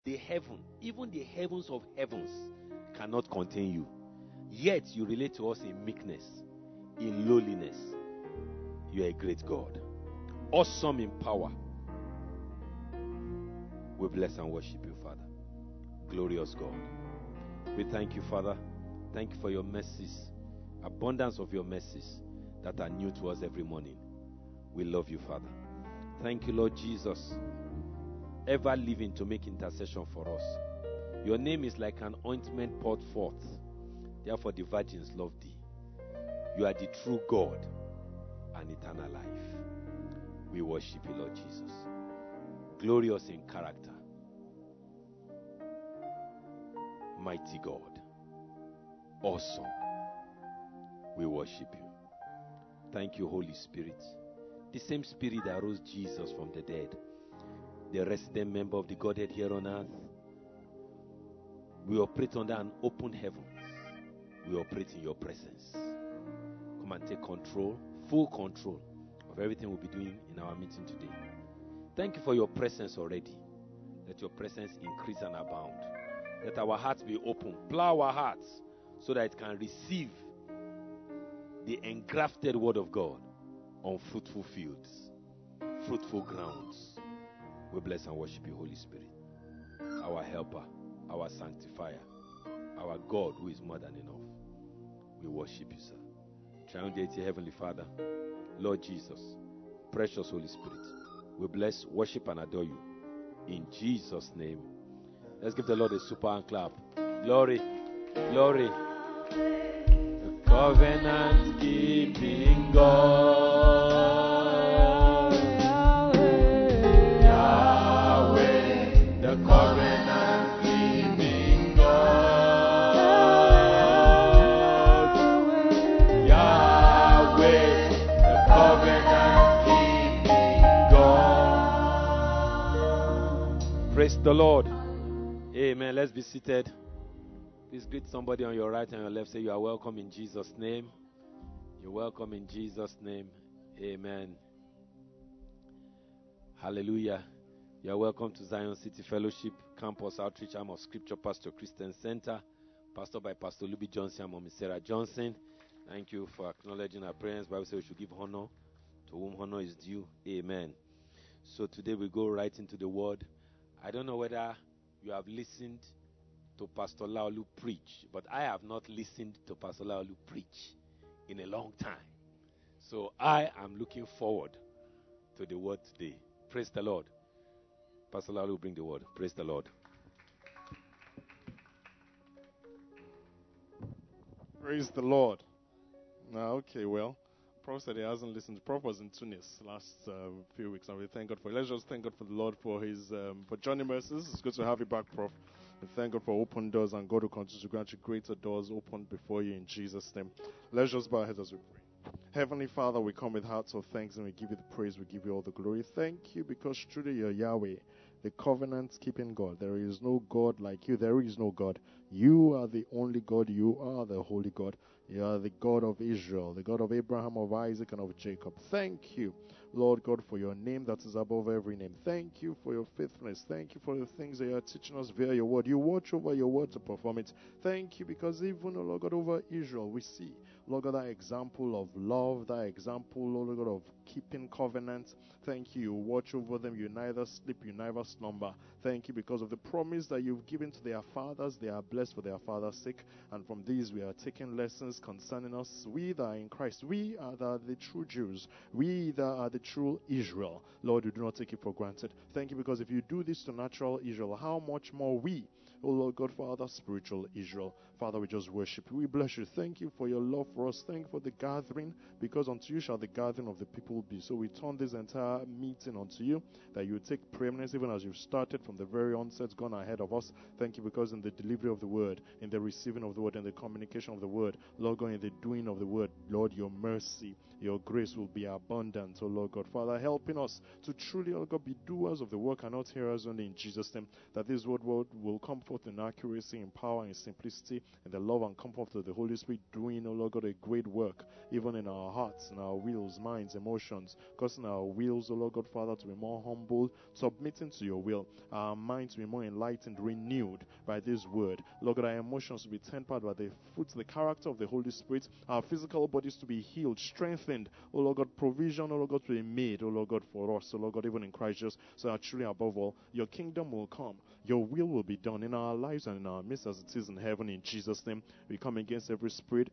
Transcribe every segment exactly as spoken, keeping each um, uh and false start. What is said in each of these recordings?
The heaven, even the heavens of heavens cannot contain you. Yet you relate to us in meekness, in lowliness. You are a great God. Awesome in power. We bless and worship you, Father. Glorious God. We thank you, Father. Thank you for your mercies, abundance of your mercies that are new to us every morning. We love you, Father. Thank you, Lord Jesus, ever living to make intercession for us. Your name is like an ointment poured forth. Therefore, the virgins love thee. You are the true God and eternal life. We worship you, Lord Jesus. Glorious in character. Mighty God. Awesome. We worship you. Thank you, Holy Spirit. The same Spirit that rose Jesus from the dead, the resident member of the Godhead here on earth. We operate under an open heaven. We operate in your presence. Come and take control, full control of everything we'll be doing in our meeting today. Thank you for your presence already. Let your presence increase and abound. Let our hearts be open. Plow our hearts so that it can receive the engrafted word of God on fruitful fields, fruitful grounds. We bless and worship you, Holy Spirit, our helper, our sanctifier, our God who is more than enough. We worship you, sir. Triune Deity, Heavenly Father, Lord Jesus, precious Holy Spirit, we bless, worship, and adore you. In Jesus' name. Let's give the Lord a super hand clap. Glory, glory. The covenant keeping God. Yahweh, the covenant keeping God. Yahweh, the covenant keeping God. Praise the Lord. Amen. Let's be seated. Please greet somebody on your right and your left. Say, you are welcome in Jesus' name. You're welcome in Jesus' name. Amen. Hallelujah. You are welcome to Zion City Fellowship Campus Outreach Arm of Scripture Pastor Christian Center, pastored by Pastor Luby Johnson and Mommy Sarah Johnson. Thank you for acknowledging our prayers. The Bible says we should give honor to whom honor is due. Amen. So today we go right into the word. I don't know whether you have listened to Pastor Laolu preach, but I have not listened to Pastor Laolu preach in a long time. So I am looking forward to the word today. Praise the Lord. Pastor Laolu will bring the word. Praise the Lord. Praise the Lord. Now, okay, well, Prof said he hasn't listened. Prof was in Tunis last uh, few weeks, and we thank God for it. Let's just thank God for the Lord for his um, for Johnny Mercies. It's good to have you back, Prof. We thank God for open doors, and God will continue to grant you greater doors opened before you in Jesus' name. Let's just bow our heads as we pray. Heavenly Father, we come with hearts of thanks, and we give you the praise, we give you all the glory. Thank you because truly you're Yahweh, the covenant-keeping God. There is no God like you. There is no God. You are the only God. You are the holy God. You are the God of Israel, the God of Abraham, of Isaac, and of Jacob. Thank you, Lord God, for your name that is above every name. Thank you for your faithfulness. Thank you for the things that you are teaching us via your word. You watch over your word to perform it. Thank you because even, oh Lord God, over Israel, we see, Lord God, that example of love, that example, Lord God, of keeping covenant. Thank you. You watch over them. You neither sleep, you neither slumber. Thank you because of the promise that you've given to their fathers. They are blessed for their father's sake. And from these, we are taking lessons concerning us. We that are in Christ, we are the, the true Jews. We that are the true Israel. Lord, you do not take it for granted. Thank you because if you do this to natural Israel, how much more we, oh Lord God, Father, spiritual Israel. Father, we just worship you. We bless you. Thank you for your love for us. Thank you for the gathering, because unto you shall the gathering of the people be. So we turn this entire meeting unto you, that you take preeminence even as you've started from the very onset, gone ahead of us. Thank you because in the delivery of the word, in the receiving of the word, in the communication of the word, Lord God, in the doing of the word, Lord, your mercy, your grace will be abundant, oh Lord God. Father, helping us to truly, oh God, be doers of the work and not hearers only, in Jesus' name, that this word, word will come forth in accuracy, in power, in simplicity, in the love and comfort of the Holy Spirit, doing, oh Lord God, a great work, even in our hearts, in our wills, minds, emotions, emotions, causing our wills, O Lord God Father, to be more humble, submitting to your will, our minds to be more enlightened, renewed by this word. Lord God, our emotions to be tempered by the fruits, the character of the Holy Spirit, our physical bodies to be healed, strengthened, O Lord God, provision, O Lord God, to be made, O Lord God, for us, O Lord God, even in Christ Jesus, so that truly above all, your kingdom will come, your will will be done in our lives and in our midst as it is in heaven. In Jesus' name, we come against every spirit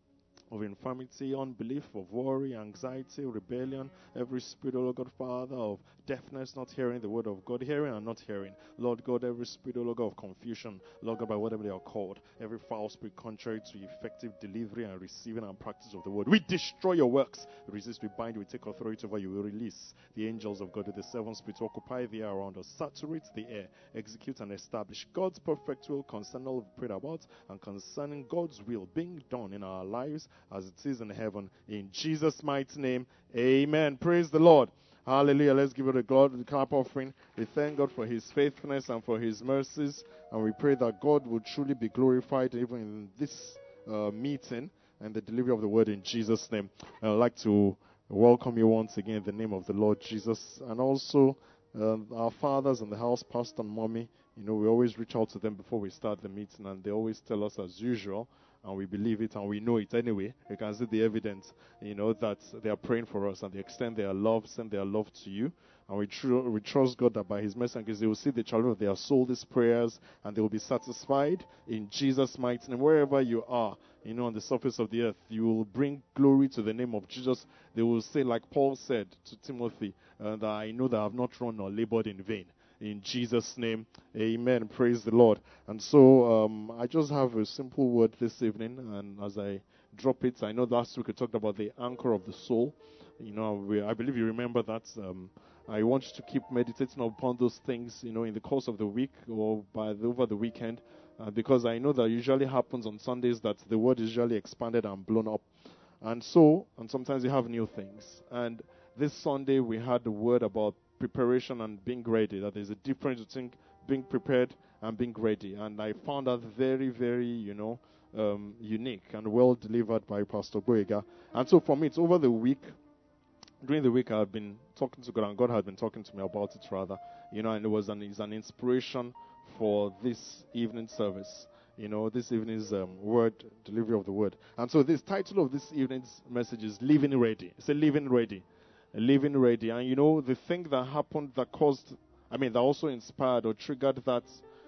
of infirmity, unbelief, of worry, anxiety, rebellion, every spirit, O Lord God, Father, of deafness, not hearing the word of God, hearing and not hearing. Lord God, every spirit, O Lord God, of confusion, Lord God, by whatever they are called, every foul spirit contrary to effective delivery and receiving and practice of the word. We destroy your works. Resist, we bind, we take authority over you. We release the angels of God with the seven spirits to occupy the air around us, saturate the air, execute and establish God's perfect will concerning all we've prayed about and concerning God's will being done in our lives as it is in heaven. In Jesus' mighty name, amen. Praise the Lord. Hallelujah. Let's give it a God the clap offering. We thank God for his faithfulness and for his mercies. And we pray that God will truly be glorified even in this uh, meeting and the delivery of the word in Jesus' name. I'd like to welcome you once again in the name of the Lord Jesus. And also uh, our fathers in the house, Pastor and Mommy. You know, we always reach out to them before we start the meeting, and they always tell us as usual, and we believe it and we know it anyway. You can see the evidence, you know, that they are praying for us and they extend their love, send their love to you. And we, tr- we trust God that by his mercy and grace, they will see the children of their soul, these prayers, and they will be satisfied in Jesus' mighty name. Wherever you are, you know, on the surface of the earth, you will bring glory to the name of Jesus. They will say, like Paul said to Timothy, uh, that I know that I have not run or labored in vain. In Jesus' name, amen. Praise the Lord. And so um, I just have a simple word this evening, and as I drop it, I know last week we talked about the anchor of the soul. You know, we, I believe you remember that. Um, I want you to keep meditating upon those things, you know, in the course of the week or by the, over the weekend, uh, because I know that usually happens on Sundays that the word is usually expanded and blown up. And so, and sometimes you have new things. And this Sunday we had the word about preparation and being ready, that there's a difference between being prepared and being ready. And I found that very, very, you know, um, unique and well delivered by Pastor Boyega. And so for me, it's over the week. During the week, I've been talking to God, and God had been talking to me about it, rather. You know, and it was an, it's an inspiration for this evening service. You know, this evening's um, word, delivery of the word. And so this title of this evening's message is Living Ready. It's a Living Ready. Living ready. And you know, the thing that happened that caused, I mean, that also inspired or triggered that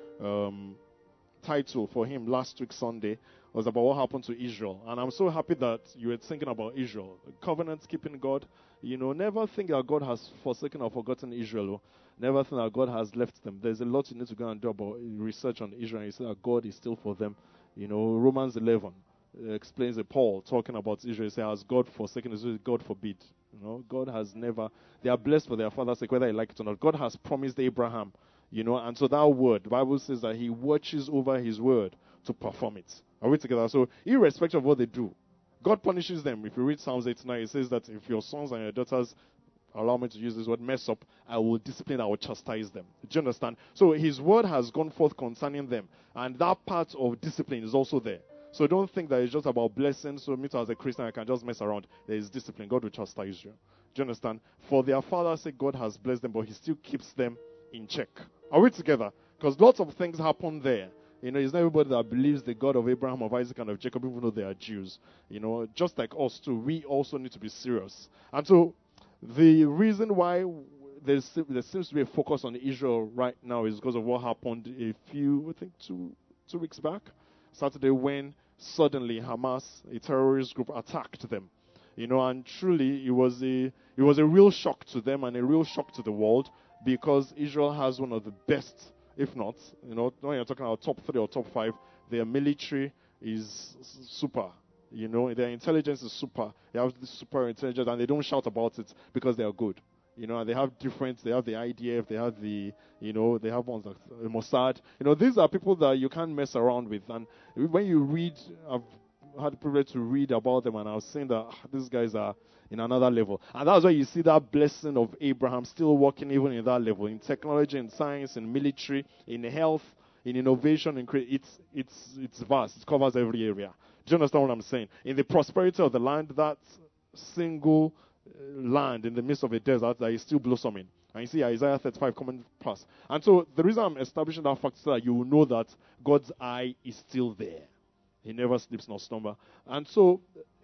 um, title for him last week Sunday was about what happened to Israel. And I'm so happy that you were thinking about Israel. Covenant-keeping God. You know, never think that God has forsaken or forgotten Israel. Never think that God has left them. There's a lot you need to go and do about research on Israel. You see that God is still for them. You know, Romans eleven explains it. Paul talking about Israel. He says, has God forsaken Israel? God forbid. You know, God has never, they are blessed for their father's sake, whether they like it or not. God has promised Abraham, you know, and so that word, the Bible says that he watches over his word to perform it. Are we together? So, irrespective of what they do, God punishes them. If you read Psalms eighty-nine, it says that if your sons and your daughters, allow me to use this word, mess up, I will discipline, I will chastise them. Do you understand? So, his word has gone forth concerning them, and that part of discipline is also there. So don't think that it's just about blessing. So me too, as a Christian, I can just mess around. There is discipline. God will chastise you. Do you understand? For their father's sake, God has blessed them, but he still keeps them in check. Are we together? Because lots of things happen there. You know, it's not everybody that believes the God of Abraham, of Isaac, and of Jacob, even though they are Jews. You know, just like us too, we also need to be serious. And so the reason why there's, there seems to be a focus on Israel right now is because of what happened a few, I think, two, two weeks back. Saturday, when suddenly Hamas, a terrorist group, attacked them. You know, and truly it was a it was a real shock to them and a real shock to the world, because Israel has one of the best, if not, you know, when you're talking about top three or top five, their military is super. You know, their intelligence is super. They have this super intelligence, and they don't shout about it because they are good. You know, and they have different, they have the I D F, they have the, you know, they have ones like uh, Mossad. You know, these are people that you can't mess around with. And when you read, I've had the privilege to read about them, and I was saying that ah, these guys are in another level. And that's why you see that blessing of Abraham still working even in that level, in technology, in science, in military, in health, in innovation, in cre- it's, it's, it's vast. It covers every area. Do you understand what I'm saying? In the prosperity of the land, that single land in the midst of a desert that is still blossoming. And you see Isaiah thirty-five coming past. And so the reason I'm establishing that fact is that you will know that God's eye is still there. He never sleeps nor slumber. And so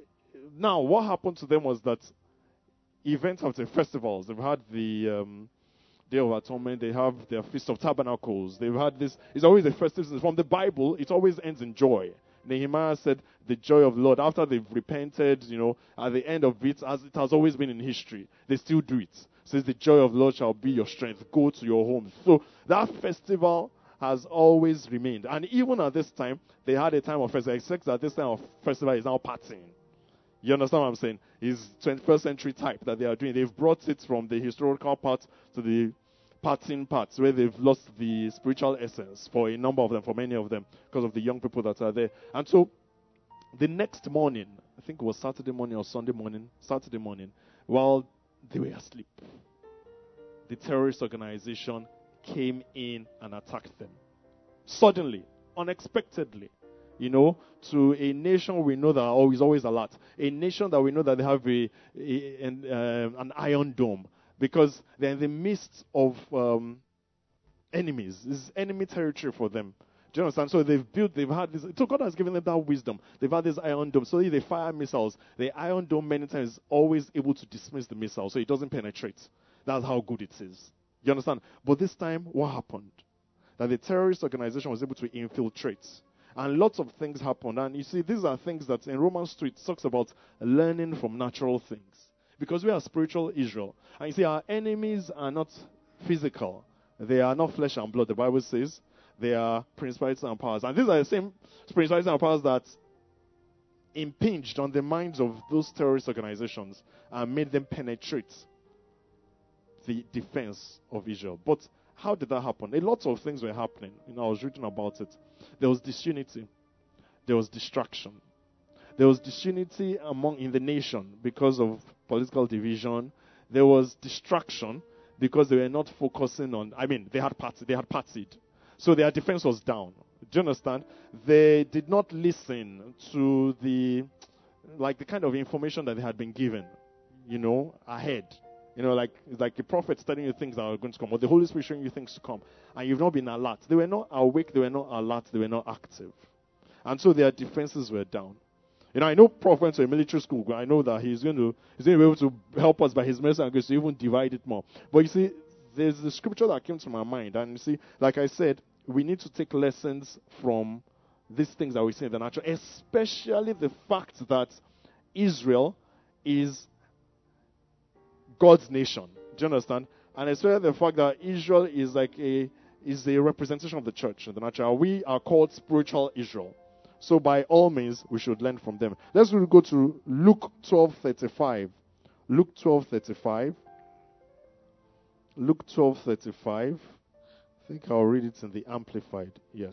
now what happened to them was that events after festivals, they've had the um, Day of Atonement, they have their Feast of Tabernacles, they've had this, it's always a festive season. From the Bible, it always ends in joy. Nehemiah said, the joy of the Lord. After they've repented, you know, at the end of it, as it has always been in history, they still do it. It says, the joy of the Lord shall be your strength. Go to your home. So that festival has always remained. And even at this time, they had a time of festival, except that this time of festival is now partying. You understand what I'm saying? It's twenty-first century type that they are doing. They've brought it from the historical part to the partying parts, where they've lost the spiritual essence for a number of them, for many of them, because of the young people that are there. And so, the next morning, I think it was Saturday morning or Sunday morning, Saturday morning, while they were asleep, the terrorist organization came in and attacked them. Suddenly, unexpectedly, you know, to a nation we know that oh, is always alert. A nation that we know that they have a, a an, uh, an iron dome. Because they're in the midst of um, enemies. This is enemy territory for them. Do you understand? So they've built, they've had this. So God has given them that wisdom. They've had this iron dome. So if they fire missiles, the iron dome many times is always able to dismiss the missile. So it doesn't penetrate. That's how good it is. You understand? But this time, what happened? That the terrorist organization was able to infiltrate. And lots of things happened. And you see, these are things that in Romans two, it talks about learning from natural things. Because we are spiritual Israel. And you see, our enemies are not physical. They are not flesh and blood. The Bible says they are principalities and powers. And these are the same principalities and powers that impinged on the minds of those terrorist organizations and made them penetrate the defense of Israel. But how did that happen? A lot of things were happening. You know, I was reading about it. There was disunity. There was distraction. There was disunity among in the nation because of political division. There was distraction because they were not focusing on. I mean, they had party, they had partied, so their defense was down. Do you understand? They did not listen to the like the kind of information that they had been given, you know, ahead. You know, like it's like the prophet telling you things that are going to come, or the Holy Spirit showing you things to come, and you've not been alert. They were not awake. They were not alert. They were not active, and so their defenses were down. You know, I know Prof went to a military school. I know that he's going to he's going to be able to help us by his mercy and grace to even divide it more. But you see, there's the scripture that came to my mind, and you see, like I said, we need to take lessons from these things that we see in the natural, especially the fact that Israel is God's nation. Do you understand? And especially the fact that Israel is like a is a representation of the church in the natural. We are called spiritual Israel. So by all means, we should learn from them. Let's go to Luke twelve thirty-five. Luke twelve thirty-five. Luke twelve thirty-five. I think I'll read it in the Amplified. Yes.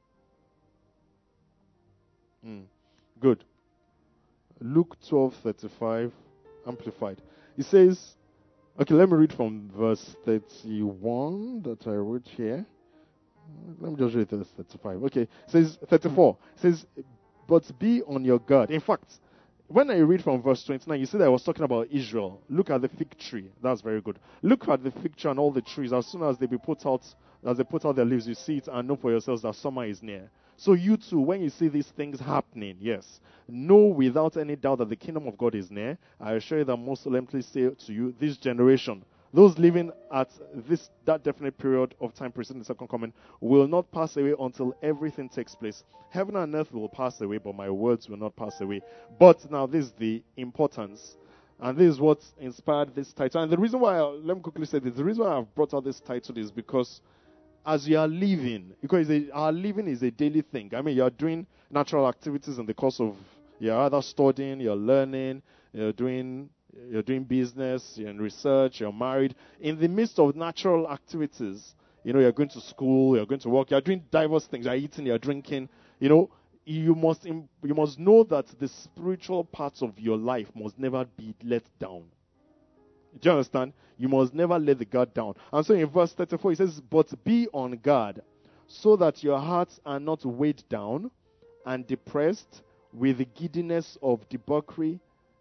Mm. Good. Luke twelve thirty-five. Amplified. It says, okay, let me read from verse thirty-one that I wrote here. Let me just read this thirty-five. Okay, it says thirty-four. It says, but be on your guard. In fact, when I read from verse twenty-nine, you see that I was talking about Israel. Look at the fig tree. That's very good. Look at the fig tree and all the trees. As soon as they be put out, as they put out their leaves, you see it and know for yourselves that summer is near. So you too, when you see these things happening, yes, know without any doubt that the kingdom of God is near. I assure you that most solemnly say to you, this generation, those living at this that definite period of time preceding the second coming, will not pass away until everything takes place. Heaven and earth will pass away, but my words will not pass away. But now this is the importance, and this is what inspired this title. And the reason why, I, let me quickly say this, the reason why I've brought out this title is because as you are living, because our living is a daily thing. I mean, you are doing natural activities in the course of, you're either studying, you're learning, you're doing You're doing business, you're in research, you're married. In the midst of natural activities, you know, you're going to school, you're going to work, you're doing diverse things, you're eating, you're drinking. You know, you must you must know that the spiritual parts of your life must never be let down. Do you understand? You must never let the guard down. And so in verse thirty-four, it says, but be on guard, so that your hearts are not weighed down and depressed with the giddiness of debauchery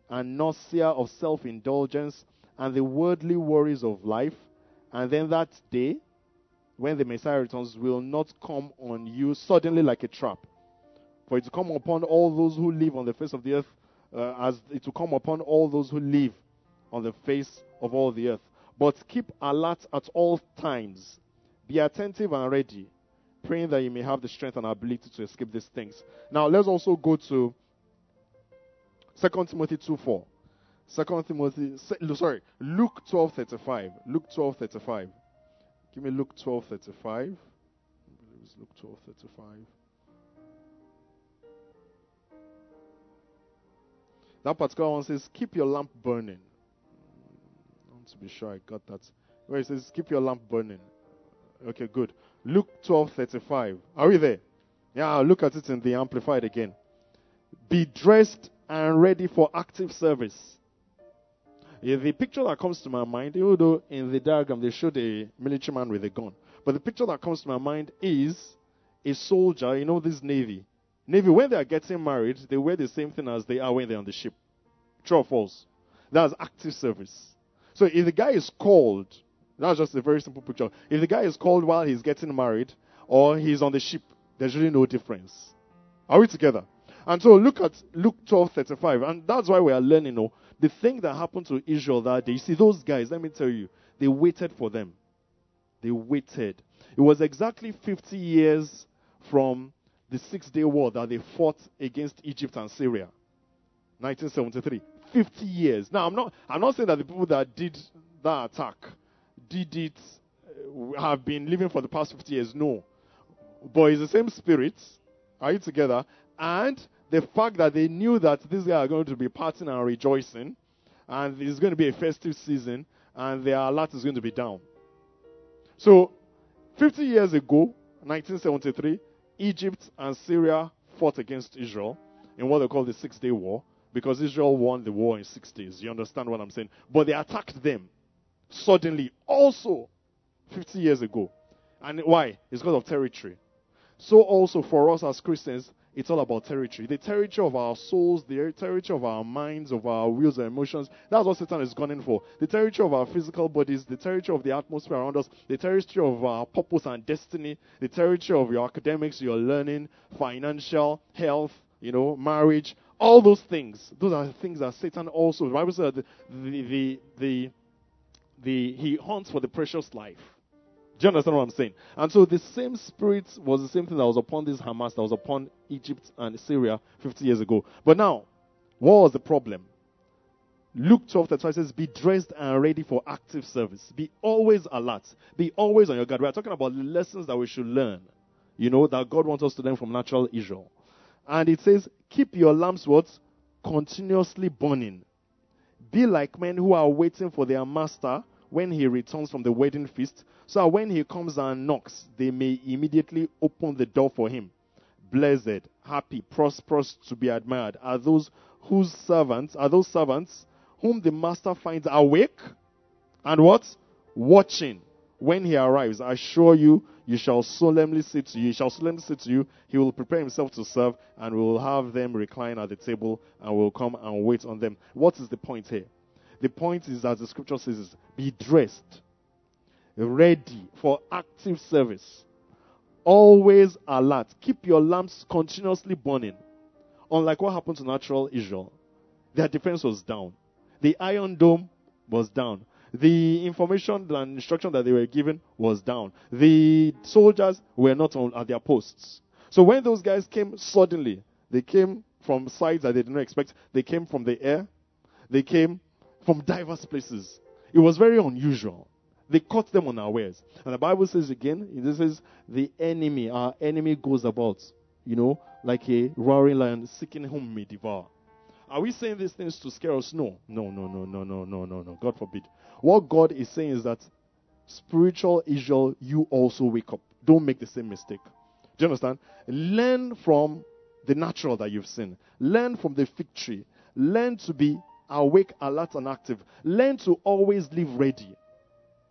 and nausea of self-indulgence and the worldly worries of life. And then that day, when the Messiah returns, will not come on you suddenly like a trap. For it to come upon all those who live on the face of the earth, uh, as it will come upon all those who live on the face of all the earth. But keep alert at all times. Be attentive and ready, praying that you may have the strength and ability to escape these things. Now, let's also go to Second Timothy two four. Second Timothy, sorry, Luke twelve thirty-five. Luke twelve thirty-five. Give me Luke twelve thirty-five. I believe it's Luke twelve thirty-five. That particular one says, keep your lamp burning. I want to be sure I got that. Where it says, keep your lamp burning. Okay, good. Luke twelve thirty-five. Are we there? Yeah, I'll look at it in the Amplified again. Be dressed and ready for active service. Yeah, the picture that comes to my mind, even though in the diagram they showed a military man with a gun, but the picture that comes to my mind is a soldier, you know, this Navy. Navy, when they are getting married, they wear the same thing as they are when they're on the ship. True or false? That's active service. So if the guy is called, that's just a very simple picture. If the guy is called while he's getting married or he's on the ship, there's really no difference. Are we together? And so look at Luke twelve thirty-five, and that's why we are learning, you know, the thing that happened to Israel that day. You see, those guys, let me tell you, they waited for them. They waited. It was exactly fifty years from the Six-Day War that they fought against Egypt and Syria. nineteen seventy-three. fifty years. Now, I'm not, I'm not saying that the people that did that attack did it, uh, have been living for the past fifty years. No. But it's the same spirit. Are you together? And the fact that they knew that these guys are going to be partying and rejoicing, and it's going to be a festive season, and their alert is going to be down. So, fifty years ago, nineteen seventy-three, Egypt and Syria fought against Israel in what they call the Six-Day War, because Israel won the war in six days. You understand what I'm saying? But they attacked them suddenly, also fifty years ago. And why? It's because of territory. So also for us as Christians, it's all about territory. The territory of our souls, the territory of our minds, of our wills and emotions. That's what Satan is gunning for. The territory of our physical bodies, the territory of the atmosphere around us, the territory of our purpose and destiny, the territory of your academics, your learning, financial, health, you know, marriage, all those things. Those are things that Satan also, the Bible says that the, the, the, the, the, he hunts for the precious life. Do you understand what I'm saying? And so the same spirit was the same thing that was upon this Hamas, that was upon Egypt and Syria fifty years ago. But now, what was the problem? Luke twelve thirty-five says, be dressed and ready for active service. Be always alert. Be always on your guard. We are talking about the lessons that we should learn, you know, that God wants us to learn from natural Israel. And it says, keep your lamps what? Continuously burning. Be like men who are waiting for their master when he returns from the wedding feast, so that when he comes and knocks, they may immediately open the door for him. Blessed, happy, prosperous, to be admired are those whose servants are those servants whom the master finds awake and what? Watching when he arrives. I assure you, you shall solemnly say to you, he shall solemnly say to you, he will prepare himself to serve, and will have them recline at the table, and will come and wait on them. What is the point here? The point is, as the scripture says, is be dressed, ready for active service, always alert. Keep your lamps continuously burning. Unlike what happened to natural Israel, their defense was down. The Iron Dome was down. The information and instruction that they were given was down. The soldiers were not on, at their posts. So when those guys came suddenly, they came from sides that they did not expect. They came from the air. They came from diverse places. It was very unusual. They caught them unawares. And the Bible says again, it says, the enemy, our enemy goes about, you know, like a roaring lion seeking whom may devour. Are we saying these things to scare us? No. No, no, no, no, no, no, no, no. God forbid. What God is saying is that spiritual Israel, you also wake up. Don't make the same mistake. Do you understand? Learn from the natural that you've seen. Learn from the fig tree. Learn to be awake, alert, and active. Learn to always live ready.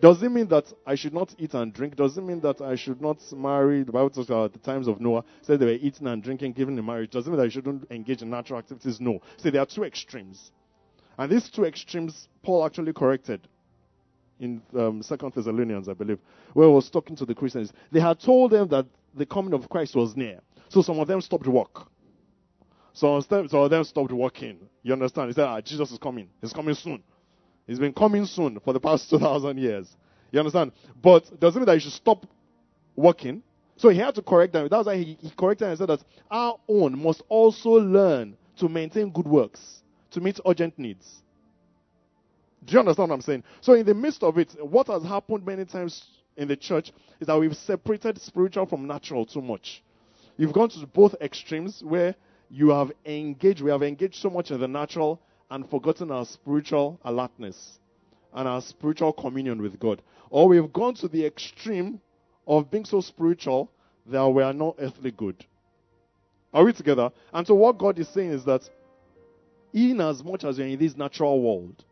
Does it mean that I should not eat and drink? Does it mean that I should not marry? The Bible talks about the times of Noah, said they were eating and drinking, given in marriage. Does it mean that I shouldn't engage in natural activities? No. So there are two extremes. And these two extremes, Paul actually corrected in um, Second Thessalonians, I believe, where he was talking to the Christians. They had told them that the coming of Christ was near. So some of them stopped work. Some of them, some of them stopped working. You understand? He said, ah, Jesus is coming. He's coming soon. He's been coming soon for the past two thousand years. You understand? But doesn't mean that you should stop working. So he had to correct them. That's why he, he corrected and said that our own must also learn to maintain good works, to meet urgent needs. Do you understand what I'm saying? So in the midst of it, what has happened many times in the church is that we've separated spiritual from natural too much. You've gone to both extremes where you have engaged, we have engaged so much in the natural and forgotten our spiritual alertness and our spiritual communion with God. Or we've gone to the extreme of being so spiritual that we are not earthly good. Are we together? And so what God is saying is that in as much as you're in this natural world,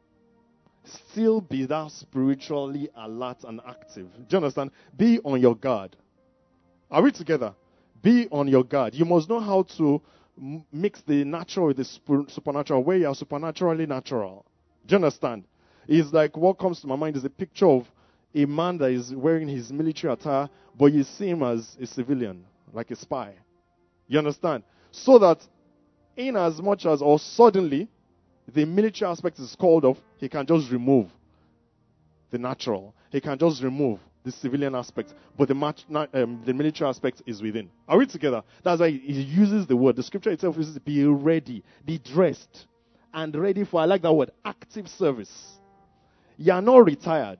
still be that spiritually alert and active. Do you understand? Be on your guard. Are we together? Be on your guard. You must know how to m- mix the natural with the sp- supernatural, where you are supernaturally natural. Do you understand? It's like what comes to my mind is a picture of a man that is wearing his military attire, but you see him as a civilian, like a spy. You understand? So that in as much as, or suddenly, the military aspect is called off, he can just remove the natural. He can just remove the civilian aspect, but the, mat- um, the military aspect is within. Are we together? That's why he uses the word. The scripture itself uses be ready, be dressed, and ready for, I like that word, active service. You are not retired,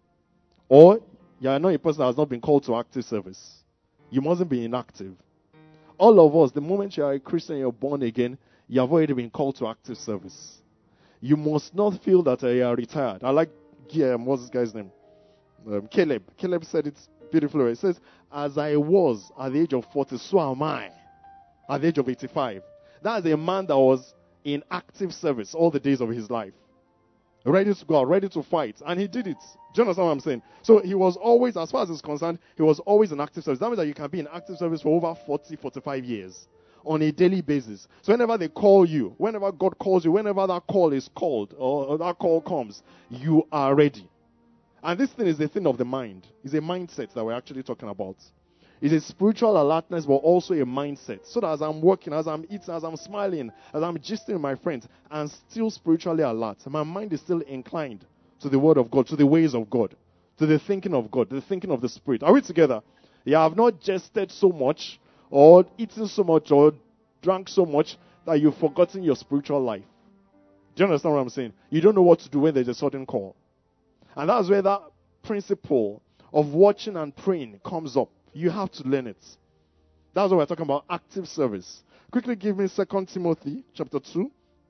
or you are not a person that has not been called to active service. You mustn't be inactive. All of us, the moment you are a Christian, you're born again, you have already been called to active service. You must not feel that uh, you are retired. I like, yeah, what's this guy's name? Um, Caleb. Caleb said it beautifully. He says, as I was at the age of forty, so am I at the age of eighty-five. That is a man that was in active service all the days of his life. Ready to go out, ready to fight. And he did it. Do you understand what I'm saying? So he was always, as far as it's concerned, he was always in active service. That means that you can be in active service for over forty, forty-five years on a daily basis. So whenever they call you, whenever God calls you, whenever that call is called or, or that call comes, you are ready. And this thing is a thing of the mind. It's a mindset that we're actually talking about. It's a spiritual alertness, but also a mindset. So that as I'm working, as I'm eating, as I'm smiling, as I'm gisting with my friends, I'm still spiritually alert. My mind is still inclined to the word of God, to the ways of God, to the thinking of God, to the thinking of the Spirit. Are we together? Yeah, I've not jested so much, or eaten so much, or drank so much that you've forgotten your spiritual life. Do you understand what I'm saying? You don't know what to do when there's a sudden call. And that's where that principle of watching and praying comes up. You have to learn it. That's what we're talking about, active service. Quickly give me Second Timothy chapter two.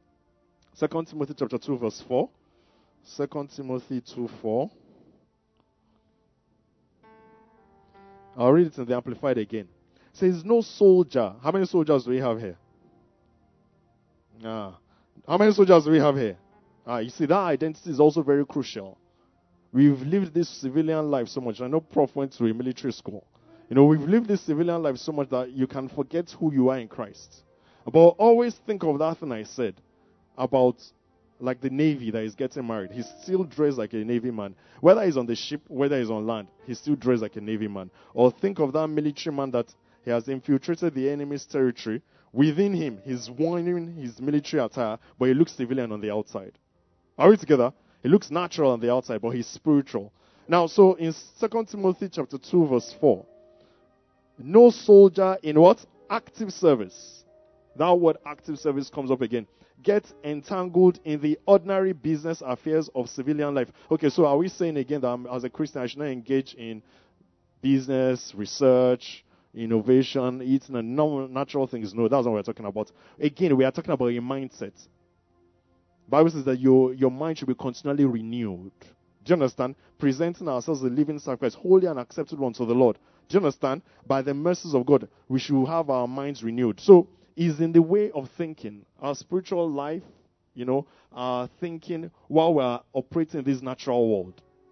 Second Timothy chapter two verse four. Second Timothy two four. I'll read it in the Amplified again. It says, no soldier. How many soldiers do we have here? Ah. How many soldiers do we have here? Ah, you see, that identity is also very crucial. We've lived this civilian life so much. I know Prof went to a military school. You know, we've lived this civilian life so much that you can forget who you are in Christ. But always think of that thing I said about like the Navy that is getting married. He's still dressed like a Navy man. Whether he's on the ship, whether he's on land, he's still dressed like a Navy man. Or think of that military man that he has infiltrated the enemy's territory. Within him, he's wearing his military attire, but he looks civilian on the outside. Are we together? He looks natural on the outside, but he's spiritual. Now, so in Second Timothy chapter two, verse four, no soldier in what? Active service. That word active service comes up again. Get entangled in the ordinary business affairs of civilian life. Okay, so are we saying again that I'm, as a Christian, I should not engage in business, research, innovation, eating, and non-natural things? No, that's not what we're talking about. Again, we are talking about a mindset. The Bible says that your, your mind should be continually renewed. Do you understand? Presenting ourselves as a living sacrifice, holy and acceptable unto the Lord. Do you understand? By the mercies of God, we should have our minds renewed. So, is in the way of thinking, our spiritual life, you know, our thinking while we're operating in this natural world.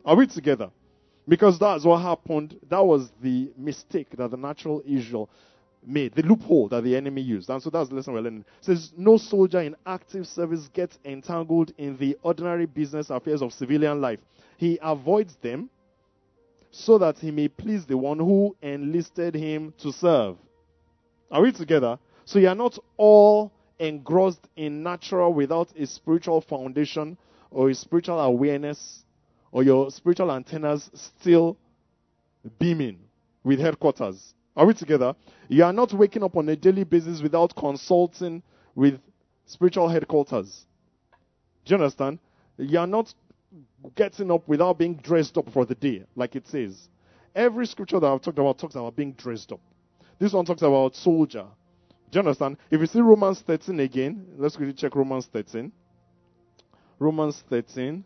Are we together? Because that's what happened. That was the mistake that the natural Israel made, the loophole that the enemy used. And so that's the lesson we're learning. It says, no soldier in active service gets entangled in the ordinary business affairs of civilian life. He avoids them so that he may please the one who enlisted him to serve. Are we together? So you are not all engrossed in natural without a spiritual foundation or a spiritual awareness, or your spiritual antennas still beaming with headquarters. Are we together? You are not waking up on a daily basis without consulting with spiritual headquarters. Do you understand? You are not getting up without being dressed up for the day, like it says. Every scripture that I've talked about talks about being dressed up. This one talks about soldier. Do you understand? If you see Romans thirteen again, let's quickly check Romans thirteen. Romans thirteen.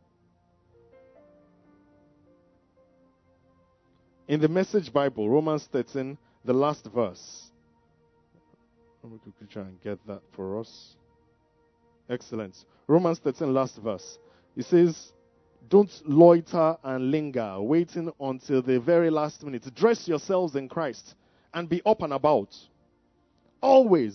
In the Message Bible, Romans thirteen, the last verse. Let me quickly try and get that for us. Excellent. Romans thirteen, last verse. It says, don't loiter and linger, waiting until the very last minute. Dress yourselves in Christ and be up and about. Always.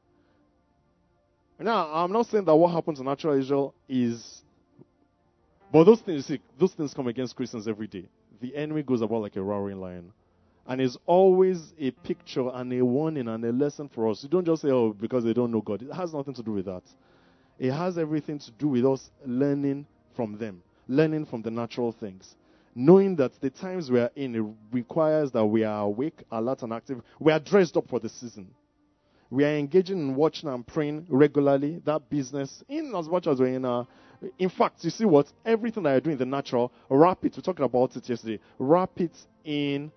Now, I'm not saying that what happened to natural Israel is... But those things, you see, those things come against Christians every day. The enemy goes about like a roaring lion. And it's always a picture and a warning and a lesson for us. You don't just say, oh, because they don't know God. It has nothing to do with that. It has everything to do with us learning from them. Learning from the natural things. Knowing that the times we are in, it requires that we are awake, alert, and active. We are dressed up for the season. We are engaging in watching and praying regularly. That business, in as much as we're in our... In fact, you see what? Everything that you're doing in the natural, wrap it. We talked about it yesterday. Wrap it in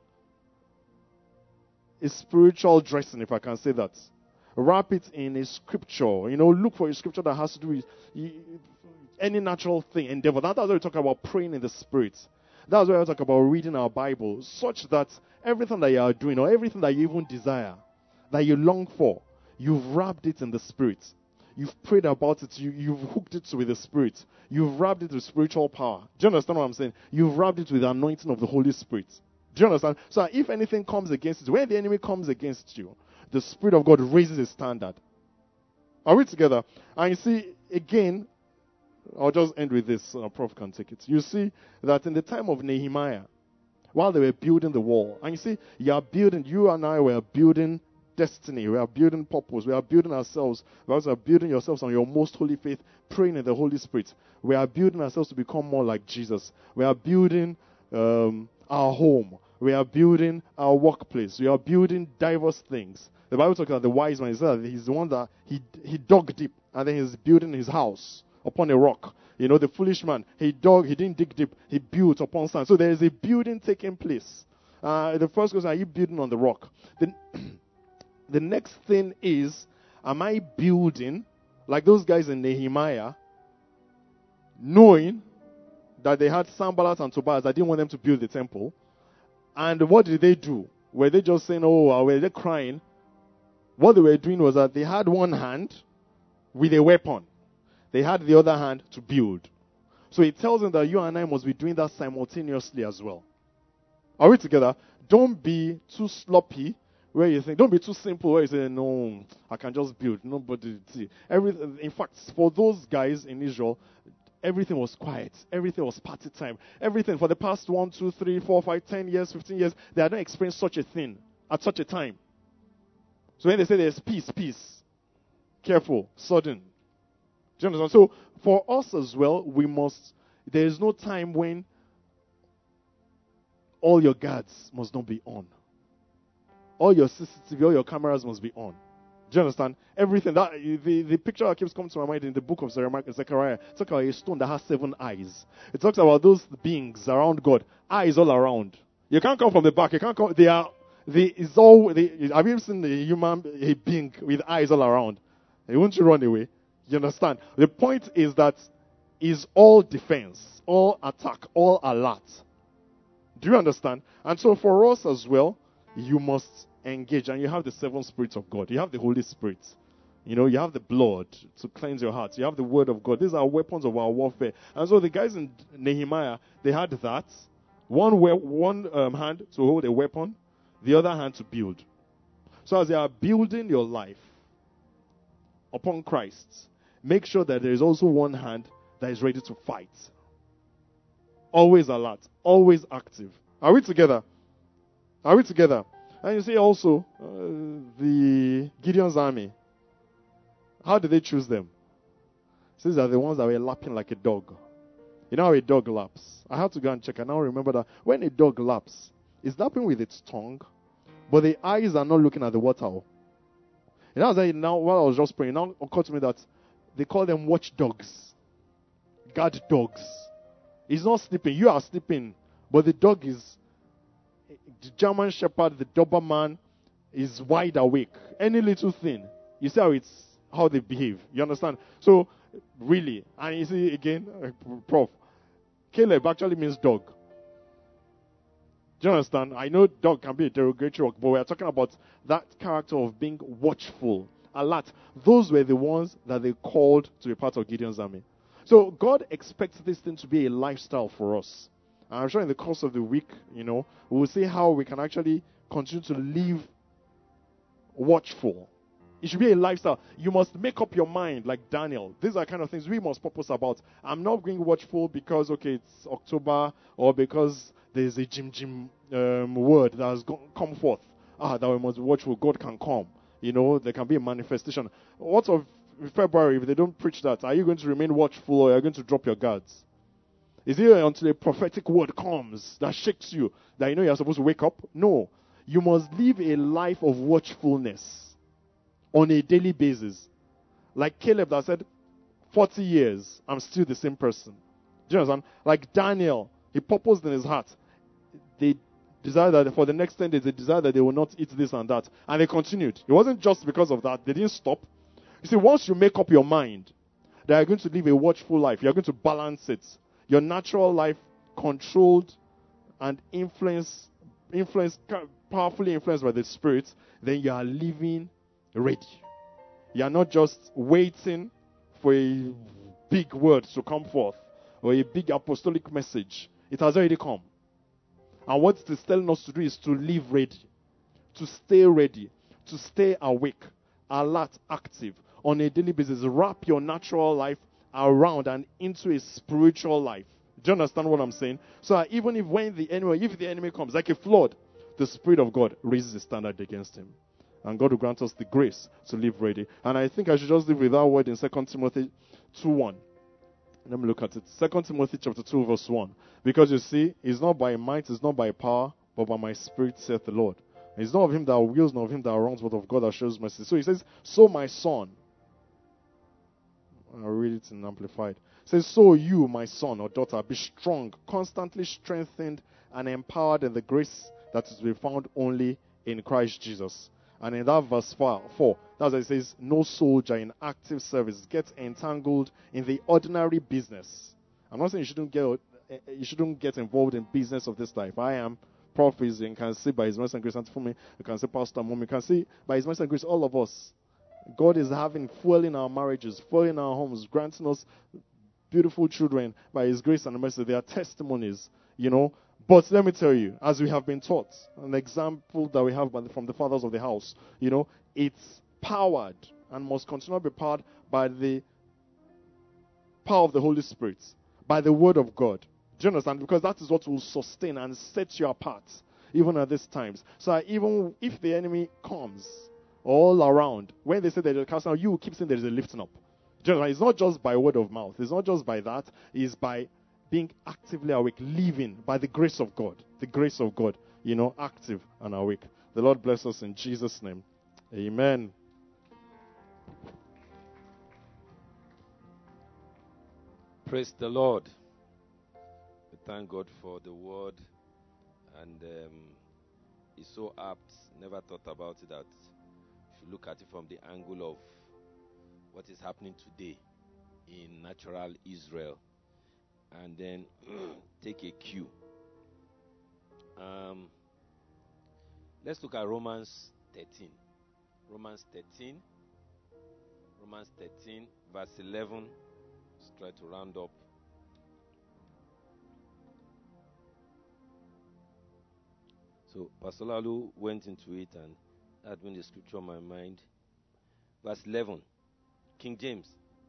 a spiritual dressing, if I can say that. Wrap it in a scripture. You know, look for a scripture that has to do with any natural thing, endeavor. That's why we talk about praying in the Spirit. That's why we talk about reading our Bible, such that everything that you are doing, or everything that you even desire, that you long for, you've wrapped it in the Spirit. You've prayed about it. You, you've hooked it with the Spirit. You've wrapped it with spiritual power. Do you understand what I'm saying? You've wrapped it with the anointing of the Holy Spirit. Do you understand? So if anything comes against it, when the enemy comes against you, the Spirit of God raises his standard. Are we together? And you see, again, I'll just end with this. Uh, Prof can take it. You see that in the time of Nehemiah, while they were building the wall, and you see, you are building, you and I were building destiny. We are building purpose. We are building ourselves. We are building yourselves on your most holy faith, praying in the Holy Spirit. We are building ourselves to become more like Jesus. We are building um, our home. We are building our workplace. We are building diverse things. The Bible talks about the wise man. He said that he's the one that he he dug deep, and then he's building his house upon a rock. You know, the foolish man, he dug, he didn't dig deep, he built upon sand. So there is a building taking place. Uh, the first question, are you building on the rock? The, the next thing is, am I building, like those guys in Nehemiah, knowing that they had Sanballat and Tobias, I didn't want them to build the temple. And what did they do? Were they just saying, oh, or were they crying? What they were doing was that they had one hand with a weapon. They had the other hand to build. So it tells them that you and I must be doing that simultaneously as well. Are we together? Don't be too sloppy where you think, don't be too simple where you say, no, I can just build. Nobody see. Everything. In fact, for those guys in Israel, everything was quiet. Everything was party time. Everything for the past one, two, three, four, five, ten years, fifteen years, they had not experienced such a thing at such a time. So when they say there's peace, peace, careful, sudden. Do you understand? So for us as well, we must, there is no time when all your guards must not be on. All your C C T V, all your cameras must be on. Do you understand? Everything. That the, the picture that keeps coming to my mind in the book of Zechariah, it talks about a stone that has seven eyes. It talks about those beings around God, eyes all around. You can't come from the back. You can't come. They are. They is all. They, have you seen the human a being with eyes all around? They won't you run away? You understand? The point is that is all defense, all attack, all alert. Do you understand? And so for us as well, you must engage, and you have the seven spirits of God. You have the Holy Spirit. You know, you have the blood to cleanse your heart. You have the word of God. These are weapons of our warfare. And so the guys in Nehemiah, they had that. One, we- one um, hand to hold a weapon, the other hand to build. So as they are building your life upon Christ, make sure that there is also one hand that is ready to fight. Always alert. Always active. Are we together? Are we together? And you see also uh, the Gideon's army. How did they choose them? These are the ones that were lapping like a dog. You know how a dog laps? I had to go and check. I now remember that when a dog laps, it's lapping with its tongue, but the eyes are not looking at the water. You know, now while I was just praying, now occurred to me that they call them watch dogs, guard dogs. He's not sleeping. You are sleeping, but the dog is, the German Shepherd, the Doberman, is wide awake. Any little thing, you see how it's how they behave. You understand? So really, and you see again, uh, Prof. Caleb actually means dog. Do you understand? I know dog can be a derogatory, but we are talking about that character of being watchful, alert. Those were the ones that they called to be part of Gideon's army. So God expects this thing to be a lifestyle for us. And I'm sure in the course of the week, you know, we will see how we can actually continue to live watchful. It should be a lifestyle. You must make up your mind, like Daniel. These are kind of things we must purpose about. I'm not being watchful because, okay, it's October, or because there's a Jim Jim um, word that has go- come forth. Ah, that we must be watchful. God can come. You know, there can be a manifestation. What of February, if they don't preach that, are you going to remain watchful, or are you going to drop your guards? Is it until a prophetic word comes that shakes you that you know you're supposed to wake up? No. You must live a life of watchfulness on a daily basis. Like Caleb that said, forty years, I'm still the same person. Do you understand? Like Daniel, he purposed in his heart. They desired that for the next ten days, they desired that they will not eat this and that. And they continued. It wasn't just because of that. They didn't stop. You see, once you make up your mind that you're going to live a watchful life, you're going to balance it. Your natural life controlled and influenced, influenced, powerfully influenced by the Spirit, then you are living ready. You are not just waiting for a big word to come forth or a big apostolic message. It has already come. And what it is telling us to do is to live ready, to stay ready, to stay awake, alert, active on a daily basis. Wrap your natural life around and into a spiritual life. Do you understand what I'm saying? So that even if when the enemy, if the enemy comes like a flood, the Spirit of God raises a standard against him. And God will grant us the grace to live ready. And I think I should just leave with that word in Second Timothy two one. Let me look at it. Second Timothy chapter two, verse one. Because you see, it's not by might, it's not by power, but by my Spirit, saith the Lord. It's not of him that wills, nor of him that wrongs, but of God that shows mercy. So he says, so my son. I'll read it in Amplified. It says, so you, my son or daughter, be strong, constantly strengthened and empowered in the grace that is to be found only in Christ Jesus. And in that verse four, that's why it says, no soldier in active service gets entangled in the ordinary business. I'm not saying you shouldn't get you shouldn't get involved in business of this life. I am prophet. You can see by his mercy and grace, and for me, you can see Pastor Mom. You can see by his mercy and grace, all of us. God is having fueling our marriages, fueling our homes, granting us beautiful children by his grace and mercy. They are testimonies, you know. But let me tell you, as we have been taught, an example that we have from the fathers of the house, you know, it's powered and must continue to be powered by the power of the Holy Spirit, by the Word of God. Do you understand? Because that is what will sustain and set you apart, even at these times. So even if the enemy comes all around, when they say that they're casting out, you will keep saying there is a lifting up. Do you understand? It's not just by word of mouth. It's not just by that. It's by being actively awake, living by the grace of God. The grace of God, you know, active and awake. The Lord bless us in Jesus' name. Amen. Praise the Lord. We thank God for the word. And um, it's so apt. Never thought about it that if you look at it from the angle of what is happening today in natural Israel, and then take a cue. Um, let's look at Romans thirteen. Romans thirteen. Romans thirteen, verse eleven. Let's try to round up. So Pastor Lalu went into it and had been the scripture on my mind. Verse eleven, King James.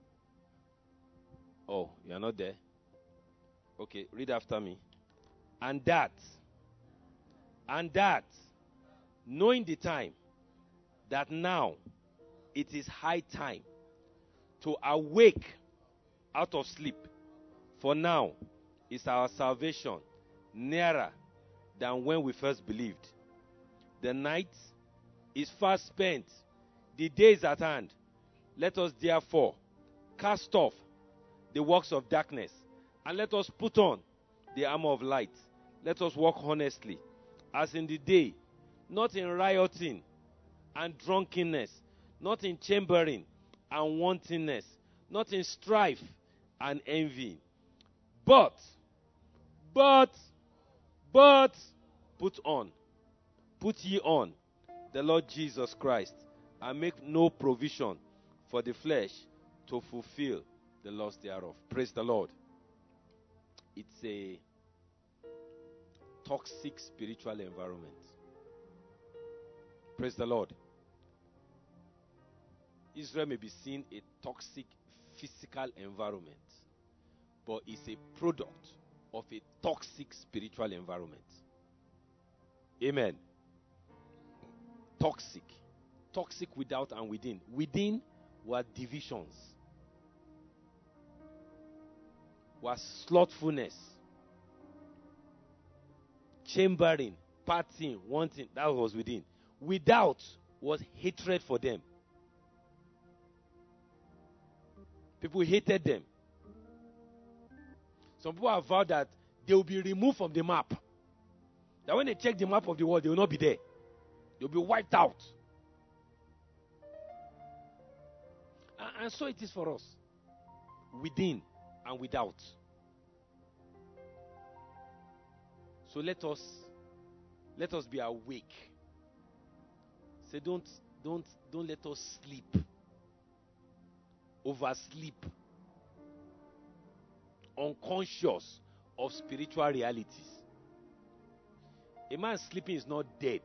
Oh, you are not there? Okay, read after me. And that, and that, knowing the time, that now it is high time to awake out of sleep. For now is our salvation nearer than when we first believed. The night is fast spent, the day is at hand. Let us therefore cast off the works of darkness, and let us put on the armor of light. Let us walk honestly, as in the day, not in rioting and drunkenness, not in chambering and wantonness, not in strife and envy. But, but, but, put on, put ye on the Lord Jesus Christ, and make no provision for the flesh to fulfill the lust thereof. Praise the Lord. It's a toxic spiritual environment. Praise the Lord. Israel may be seen a toxic physical environment, but it's a product of a toxic spiritual environment. Amen. Toxic. Toxic without and within. Within were divisions, was slothfulness, chambering, partying, wanting. That was within. Without was hatred for them. People hated them. Some people have vowed that they will be removed from the map. That when they check the map of the world, they will not be there. They will be wiped out. And, and so it is for us. Within and without. So let us let us be awake. Say don't don't don't let us sleep. Oversleep. Unconscious of spiritual realities. A man sleeping is not dead,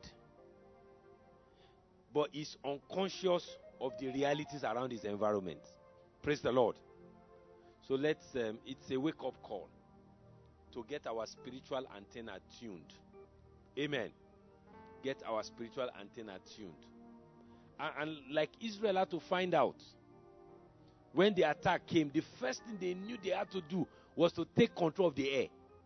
but is unconscious of the realities around his environment. Praise the Lord. So let's um, it's a wake-up call to get our spiritual antenna tuned. Amen. Get our spiritual antenna tuned. And, and like Israel had to find out, when the attack came, the first thing they knew they had to do was to take control of the air.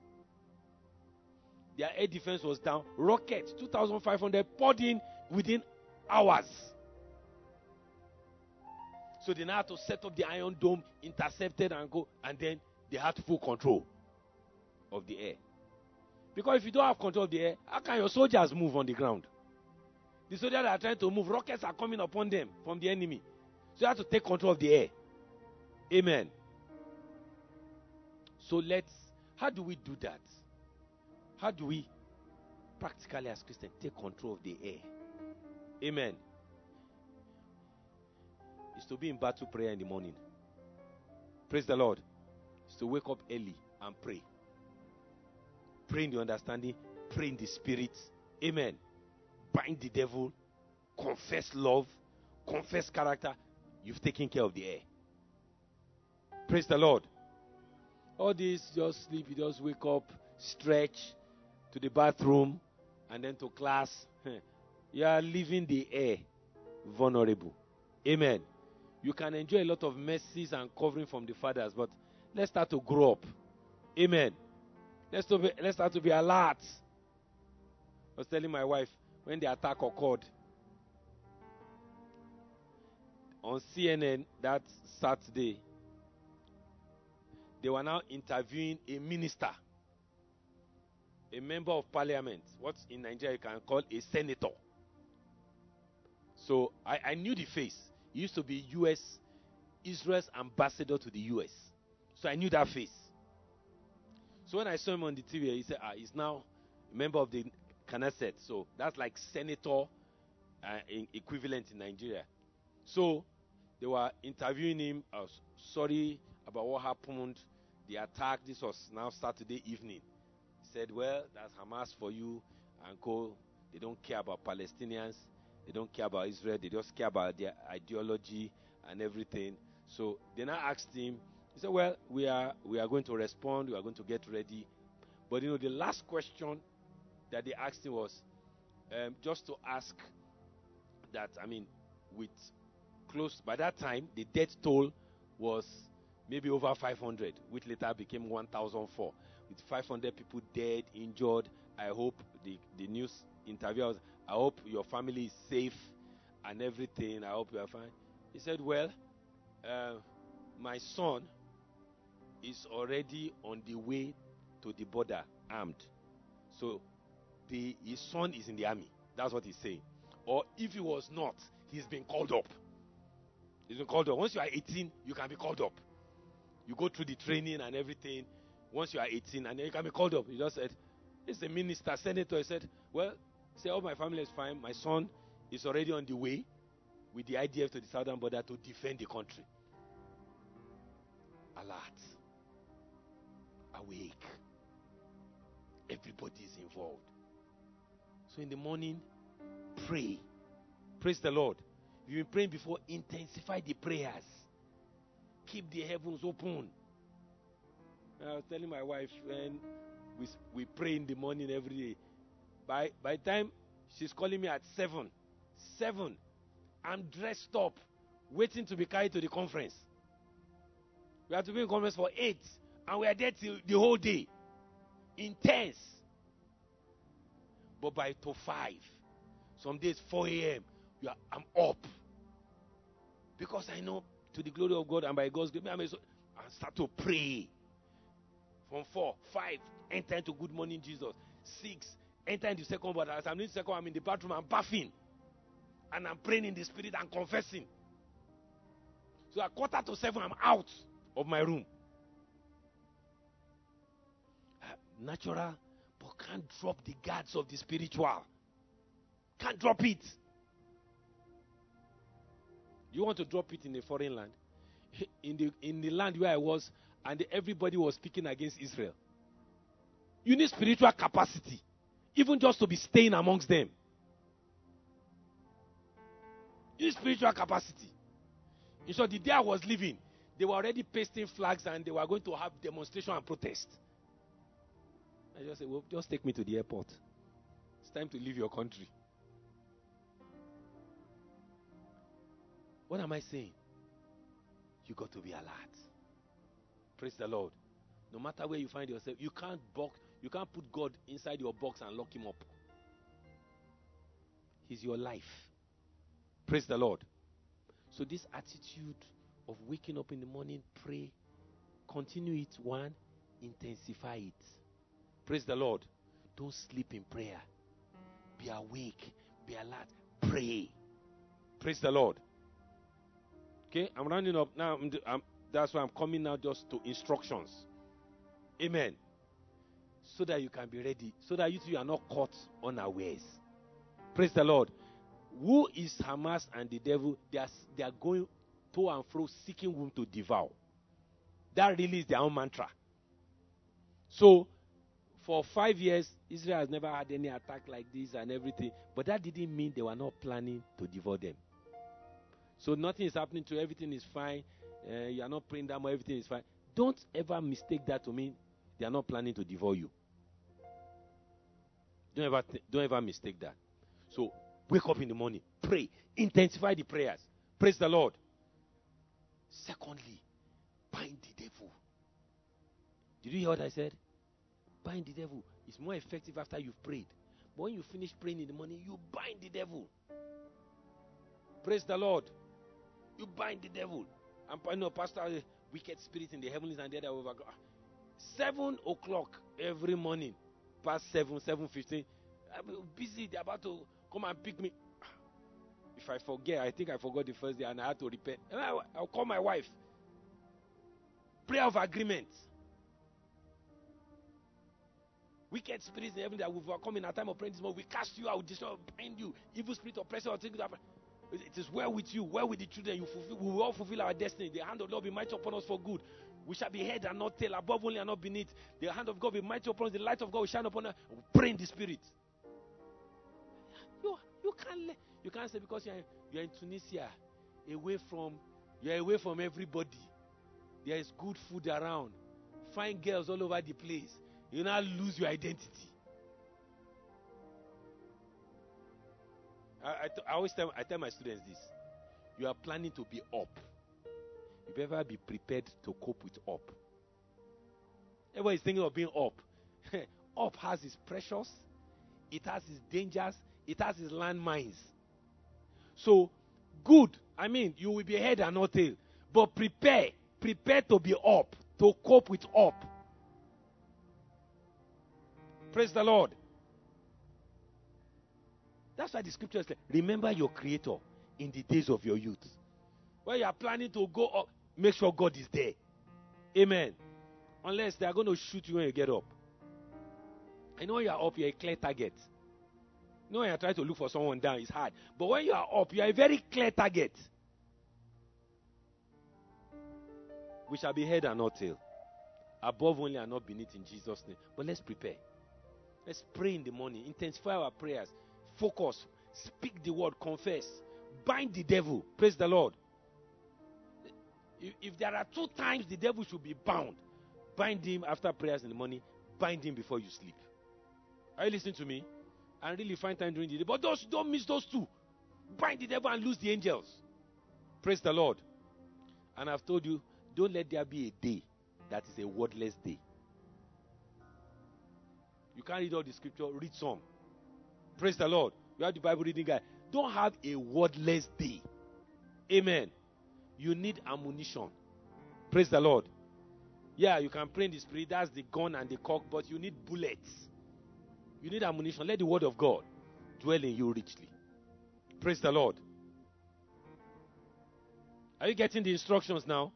Their air defense was down. Rockets, two thousand five hundred, poured in within hours. So they now had to set up the Iron Dome, intercepted and go, and then they had full control of the air. Because if you don't have control of the air, how can your soldiers move on the ground? The soldiers that are trying to move, rockets are coming upon them from the enemy. So you have to take control of the air. Amen. So let's, how do we do that? How do we, practically as Christians, take control of the air? Amen. It's to be in battle prayer in the morning. Praise the Lord. It's to wake up early and pray. Pray in the understanding. Pray in the spirit. Amen. Bind the devil. Confess love. Confess character. You've taken care of the air. Praise the Lord. All this, just sleep, you just wake up, stretch, to the bathroom, and then to class. You are leaving the air vulnerable. Amen. You can enjoy a lot of mercies and covering from the fathers, but let's start to grow up. Amen. Let's, to be, let's start to be alert. I was telling my wife, when the attack occurred, on C N N that Saturday, they were now interviewing a minister, a member of parliament, what in Nigeria you can call a senator. So I, I knew the face. He used to be U S, Israel's ambassador to the U S. So I knew that face. So when I saw him on the T V, he said, ah, he's now a member of the Knesset. So that's like senator uh, in, equivalent in Nigeria. So they were interviewing him. I was sorry about what happened, the attack. This was now Saturday evening. He said, well, that's Hamas for you and co. They don't care about Palestinians. They don't care about Israel. They just care about their ideology and everything. So they now asked him. He said, well, we are we are going to respond. We are going to get ready. But, you know, the last question that they asked him was um, just to ask that, I mean, with close, by that time, the death toll was maybe over five hundred, which later became one thousand four. With five hundred people dead, injured, I hope the, the news interviewer was, I hope your family is safe and everything. I hope you are fine. He said, well, uh, my son is already on the way to the border armed. So the, his son is in the army. That's what he's saying. Or if he was not, he's been called up. He's been called up. Once you are eighteen, you can be called up. You go through the training and everything. Once you are eighteen, and then you can be called up. He just said, it's a minister, senator. He said, well, say, all my family is fine. My son is already on the way with the I D F to the southern border to defend the country. Alert. Awake. Everybody is involved. So in the morning, pray. Praise the Lord. If you've been praying before, intensify the prayers. Keep the heavens open. I was telling my wife, when we, we pray in the morning every day, by, by the time she's calling me at seven, seven, I'm dressed up, waiting to be carried to the conference. We have to be in conference for eight, and we are there till the whole day. Intense. But by to five, some days four a.m., you are, I'm up. Because I know, to the glory of God and by God's grace, I start to pray. From four, five, enter into Good Morning Jesus. Six, enter into second border. As I'm in second, I'm in the bathroom, I'm bathing. And I'm praying in the spirit and confessing. So at quarter to seven, I'm out of my room. Uh, natural, but can't drop the guards of the spiritual. Can't drop it. You want to drop it in a foreign land? In the in the land where I was, and everybody was speaking against Israel. You need spiritual capacity, even just to be staying amongst them. You need spiritual capacity. In short, the day I was leaving, they were already pasting flags and they were going to have demonstration and protest. I just said, well, just take me to the airport. It's time to leave your country. What am I saying? You got to be alert. Praise the Lord. No matter where you find yourself, you can't box, you can't put God inside your box and lock him up. He's your life. Praise the Lord. So this attitude of waking up in the morning, pray, continue it. One, intensify it. Praise the Lord. Don't sleep in prayer. Be awake. Be alert. Pray. Praise the Lord. Okay, I'm rounding up now. I'm, I'm, that's why I'm coming now just to instructions. Amen. So that you can be ready. So that you two are not caught unawares. Praise the Lord. Who is Hamas and the devil? They are, they are going to and fro seeking whom to devour. That really is their own mantra. So, for five years, Israel has never had any attack like this and everything. But that didn't mean they were not planning to devour them. So nothing is happening to you, everything is fine. Uh, you are not praying that much, everything is fine. Don't ever mistake that to mean they are not planning to devour you. Don't ever, th- don't ever mistake that. So wake up in the morning, pray, intensify the prayers. Praise the Lord. Secondly, bind the devil. Did you hear what I said? Bind the devil. It's more effective after you've prayed. But when you finish praying in the morning, you bind the devil. Praise the Lord. You bind the devil. And I know, Pastor, wicked spirit in the heavens and the other over. Seven o'clock every morning, past seven, seven fifteen. I'm busy. They're about to come and pick me. If I forget, I think I forgot the first day, and I had to repent. And I, I'll call my wife. Prayer of agreement. Wicked spirits in heaven that will come in our time of praying this morning. We cast you out, destroy, bind you. Evil spirit of pressure, I'll take it up. It is well with you, well with the children. You fulfill, we will all fulfill our destiny. The hand of the Lord will be mighty upon us for good. We shall be head and not tail, above only and not beneath. The hand of God will be mighty upon us. The light of God will shine upon us. We pray in the Spirit. You, you can't you can't say because you're, you're in Tunisia, away from you're away from everybody. There is good food around, fine girls all over the place. You now lose your identity. I, I, I always tell I tell my students this: you are planning to be up. You better be prepared to cope with up. Everybody is thinking of being up. Up has its pressures, it has its dangers, it has its landmines. So, good. I mean, you will be head and not tail. But prepare, prepare to be up, to cope with up. Praise the Lord. That's why the scripture says, remember your Creator in the days of your youth. When you are planning to go up, make sure God is there. Amen. Unless they are going to shoot you when you get up. I know you are up, you are a clear target. You know when you are trying to look for someone down, it's hard. But when you are up, you are a very clear target. We shall be head and not tail. Above only and not beneath in Jesus' name. But let's prepare. Let's pray in the morning. Intensify our prayers. Focus. Speak the word. Confess. Bind the devil. Praise the Lord. If, if there are two times the devil should be bound, bind him after prayers in the morning. Bind him before you sleep. Are you listening to me? And really find time during the day. But those, don't miss those two. Bind the devil and lose the angels. Praise the Lord. And I've told you, don't let there be a day that is a wordless day. You can't read all the scripture, read some. Praise the Lord. You have the Bible reading guy. Don't have a wordless day. Amen. You need ammunition. Praise the Lord. Yeah, you can pray in the Spirit. That's the gun and the cock, but you need bullets. You need ammunition. Let the word of God dwell in you richly. Praise the Lord. Are you getting the instructions now?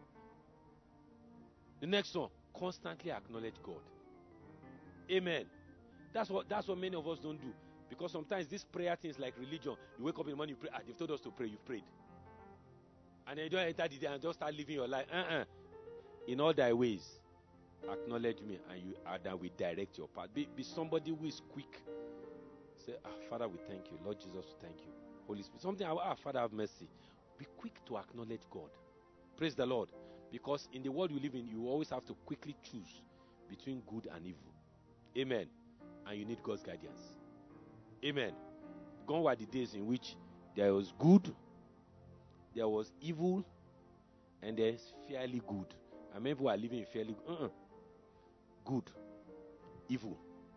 The next one, constantly acknowledge God. Amen. That's what that's what many of us don't do. Because sometimes these prayer things like religion, you wake up in the morning, you pray, ah, they've told us to pray, you've prayed. And then you don't enter the day and just start living your life. Uh-uh. In all thy ways, acknowledge me, and you and that will direct your path. Be, be somebody who is quick. Say, ah, Father, we thank you. Lord Jesus, we thank you. Holy Spirit. Something, ah, Father, have mercy. Be quick to acknowledge God. Praise the Lord. Because in the world you live in, you always have to quickly choose between good and evil. Amen. And you need God's guidance. Amen. Gone were the days in which there was good, there was evil, and there's fairly good. And many people are living in fairly uh-uh. good, evil.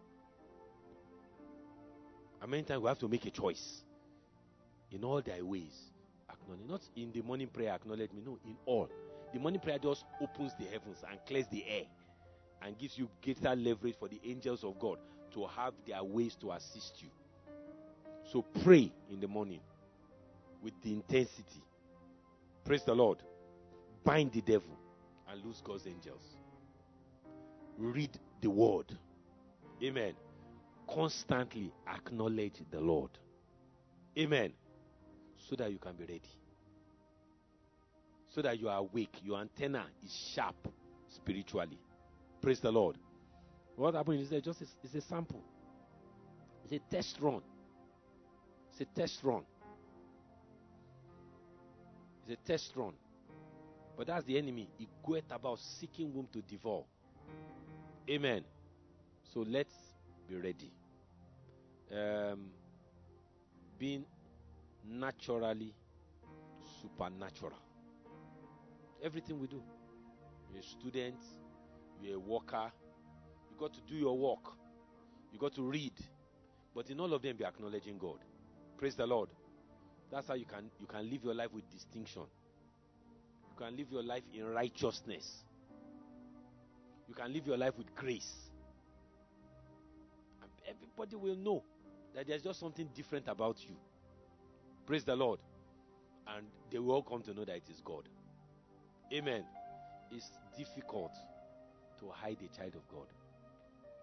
And many times we have to make a choice. In all thy ways, acknowledge. Not in the morning prayer, acknowledge me. No, in all. The morning prayer just opens the heavens and clears the air and gives you greater leverage for the angels of God to have their ways to assist you. So pray in the morning with the intensity. Praise the Lord. Bind the devil and lose God's angels. Read the word. Amen. Constantly acknowledge the Lord. Amen. So that you can be ready. So that you are awake. Your antenna is sharp spiritually. Praise the Lord. What happened is that just it's a sample. It's a test run. It's a test run. It's a test run. But that's the enemy. He goeth about seeking whom to devour. Amen. So let's be ready. Um, being naturally supernatural. Everything we do. You're a student. You're a worker. You got to do your work. You got to read. But in all of them, be acknowledging God. Praise the Lord. That's how you can you can live your life with distinction. You can live your life in righteousness. You can live your life with grace. And everybody will know that there's just something different about you. Praise the Lord. And they will all come to know that it is God. Amen. It's difficult to hide a child of God.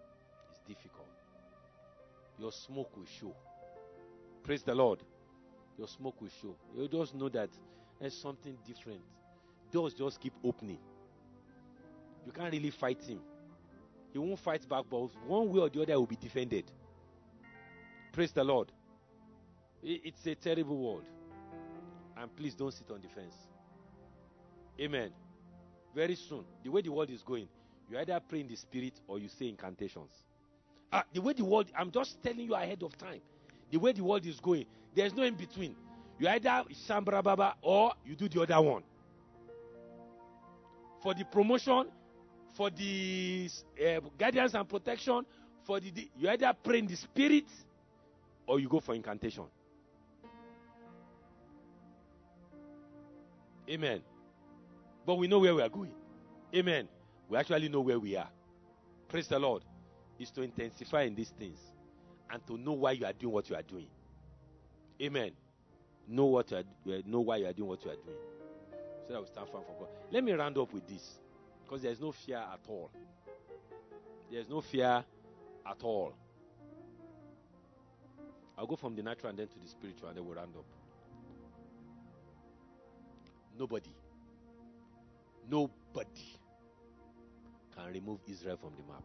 It's difficult. Your smoke will show. Praise the Lord. your smoke will show. You just know that there's something different. Doors just keep opening. You can't really fight him. He won't fight back, but one way or the other will be defended. Praise the Lord. It's a terrible world. And please don't sit on the fence. Amen. Very soon, the way the world is going, you either pray in the spirit or you say incantations. Ah, the way the world, I'm just telling you ahead of time. The way the world is going, there's no in between. You either Shambra Baba or you do the other one. For the promotion, for the uh, guidance and protection, for the, the you either pray in the spirit or you go for incantation. Amen. But we know where we are going. Amen. We actually know where we are. Praise the Lord. Is to intensify in these things and to know why you are doing what you are doing. Amen. Know what you are, know why you are doing what you are doing. So that we stand firm for God. Let me round up with this, because there is no fear at all. There is no fear at all. I'll go from the natural and then to the spiritual, and then we'll round up. Nobody, nobody can remove Israel from the map.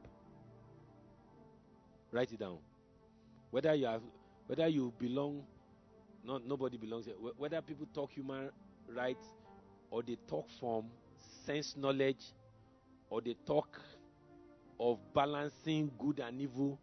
Write it down. Whether you have, whether you belong, not nobody belongs here. Whether people talk human rights, or they talk from sense knowledge, or they talk of balancing good and evil,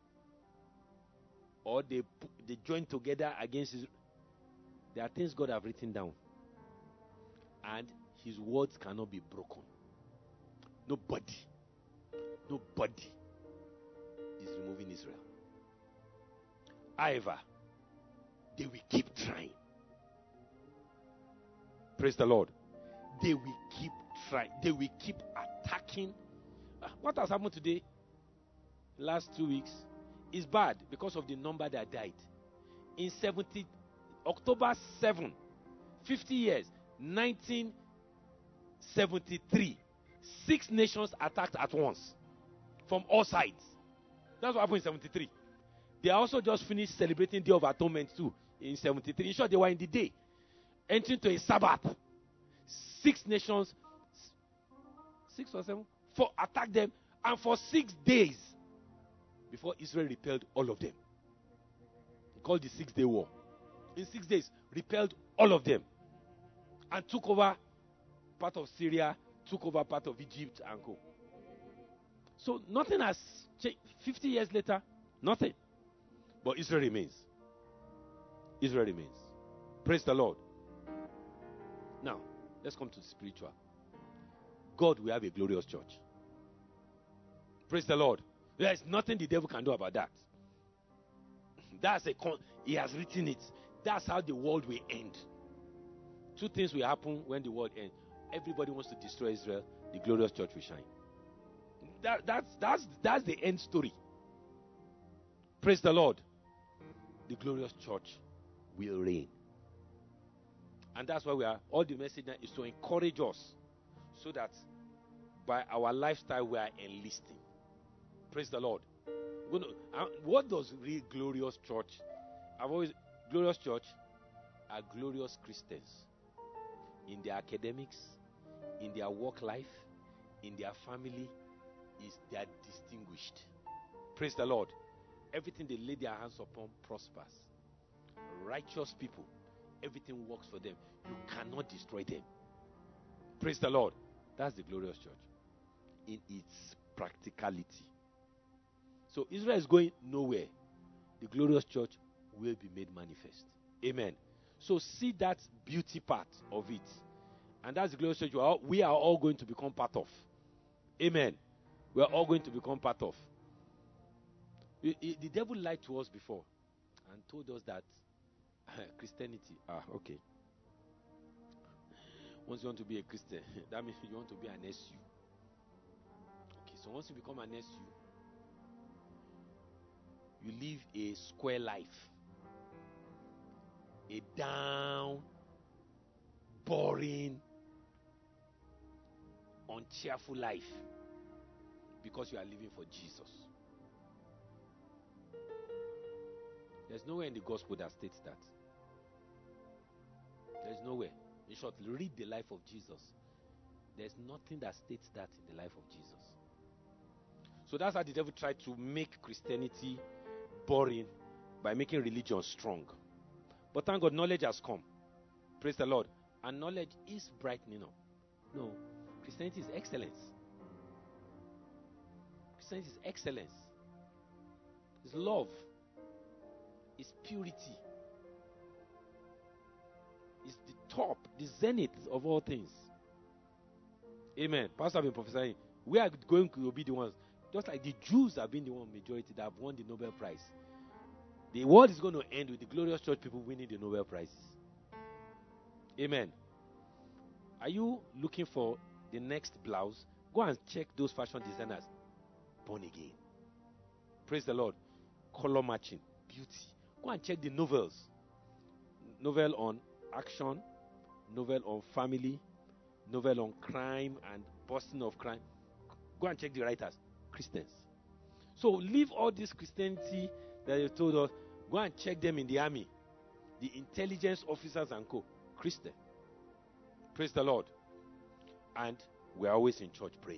or they they join together against Israel. There are things God have written down, and His words cannot be broken. Nobody, nobody is removing Israel. However, they will keep trying. Praise the Lord. They will keep trying. They will keep attacking. Uh, what has happened today, last two weeks, is bad because of the number that died. In seventy, October seventh, fifty years, nineteen seventy-three, six nations attacked at once from all sides. That's what happened in seventy-three. They also just finished celebrating Day of Atonement too in seventy-three. In short, they were in the day, entering to a Sabbath. Six nations, six or seven, four attacked them, and for six days before Israel repelled all of them. Called the Six Day War. In six days, repelled all of them and took over part of Syria, took over part of Egypt and co. So nothing has changed. fifty years later, nothing. But Israel remains. Israel remains. Praise the Lord. Now, let's come to the spiritual. God will have a glorious church. Praise the Lord. There is nothing the devil can do about that. That's a con- he has written it. That's how the world will end. Two things will happen when the world ends. Everybody wants to destroy Israel. The glorious church will shine. That, that's, that's, that's the end story. Praise the Lord. The glorious church will reign. And that's why we are, all the message now is to encourage us so that by our lifestyle we are enlisting. Praise the Lord. What does real glorious church? I've always, glorious church are glorious Christians in their academics, in their work life, in their family, is they are distinguished. Praise the Lord. Everything they lay their hands upon prospers. Righteous people, everything works for them. You cannot destroy them. Praise the Lord. That's the glorious church in its practicality. So Israel is going nowhere. The glorious church will be made manifest. Amen. So see that beauty part of it. And that's the glorious church we are all going to become part of. Amen. We are all going to become part of. The devil lied to us before and told us that Christianity, ah, okay. Once you want to be a Christian, that means you want to be an S U. Okay, so once you become an S U, you live a square life, a down, boring, uncheerful life, because you are living for Jesus. There's nowhere in the gospel that states that. There is nowhere. In short, read the life of Jesus. There's nothing that states that in the life of Jesus. So that's how the devil tried to make Christianity boring by making religion strong. But thank God, knowledge has come. Praise the Lord. And knowledge is brightening up. No, Christianity is excellence. Christianity is excellence. It's love. It's purity. It's the top, the zenith of all things. Amen. Pastor have been prophesying. We are going to be the ones, just like the Jews have been the one majority that have won the Nobel Prize. The world is going to end with the glorious church people winning the Nobel Prizes. Amen. Are you looking for the next blouse? Go and check those fashion designers. Born again. Praise the Lord. Color matching. Beauty. Go and check the novels. Novel on action. Novel on family. Novel on crime and busting of crime. Go and check the writers. Christians. So leave all this Christianity that you told us. Go and check them in the army. The intelligence officers and co. Christian. Praise the Lord. And we're always in church praying.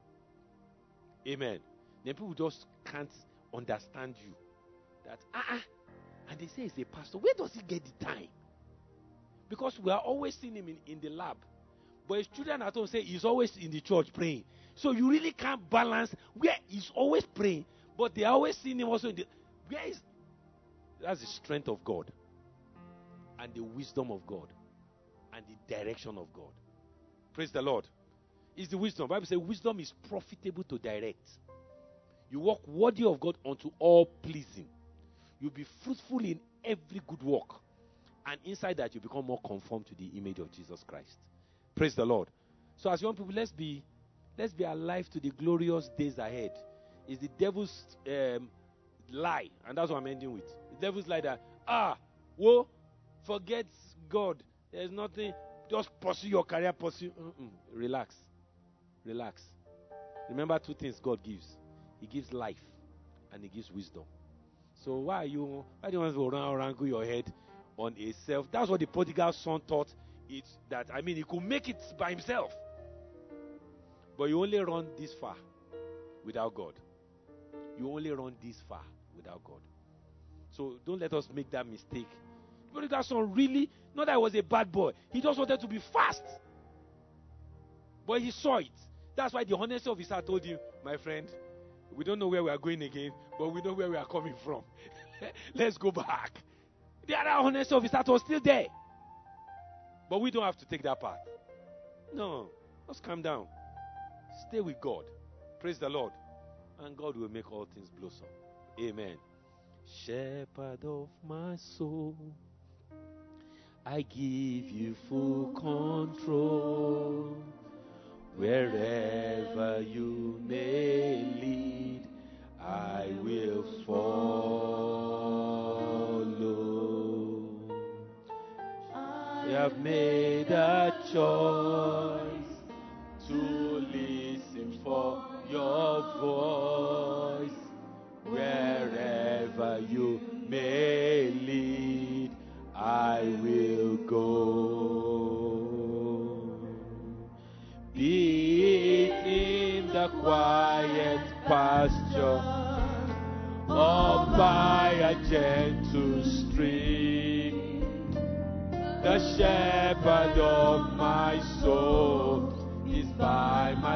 Amen. Then people just can't understand you. That, ah, ah. And they say he's a pastor. Where does he get the time? Because we are always seeing him in, in the lab. But his children at home say he's always in the church praying. So you really can't balance where he's always praying, but they are always seeing him also in the... Where is... That's the strength of God. And the wisdom of God. And the direction of God. Praise the Lord. It's the wisdom. The Bible says wisdom is profitable to direct. You walk worthy of God unto all pleasing. You'll be fruitful in every good work. And inside that, you become more conformed to the image of Jesus Christ. Praise the Lord. So as young people, let's be let's be alive to the glorious days ahead. It's the devil's um, lie. And that's what I'm ending with. The devil's lie that, ah, whoa, forget God. There's nothing. Just pursue your career. Pursue. Mm-mm. Relax. Relax. Remember two things God gives. He gives life and he gives wisdom. So why are you, why do you want to run wrangle your head on a self? That's what the prodigal son thought. It's that, I mean, he could make it by himself. But you only run this far without God. You only run this far without God. So don't let us make that mistake. The prodigal son really, not that he was a bad boy. He just wanted to be fast. But he saw it. That's why the honesty of his heart told him, my friend, we don't know where we are going again, but we know where we are coming from. Let's go back. The other honesty of his heart was still there. But we don't have to take that path. No. Just calm down. Stay with God. Praise the Lord. And God will make all things blossom. Amen. Shepherd of my soul, I give you full control. Wherever you may lead, I will follow. I have made a choice to listen for your voice. Wherever you may lead, I will go. Be it in the quiet pasture or by a gentle stream, the shepherd of my soul is by my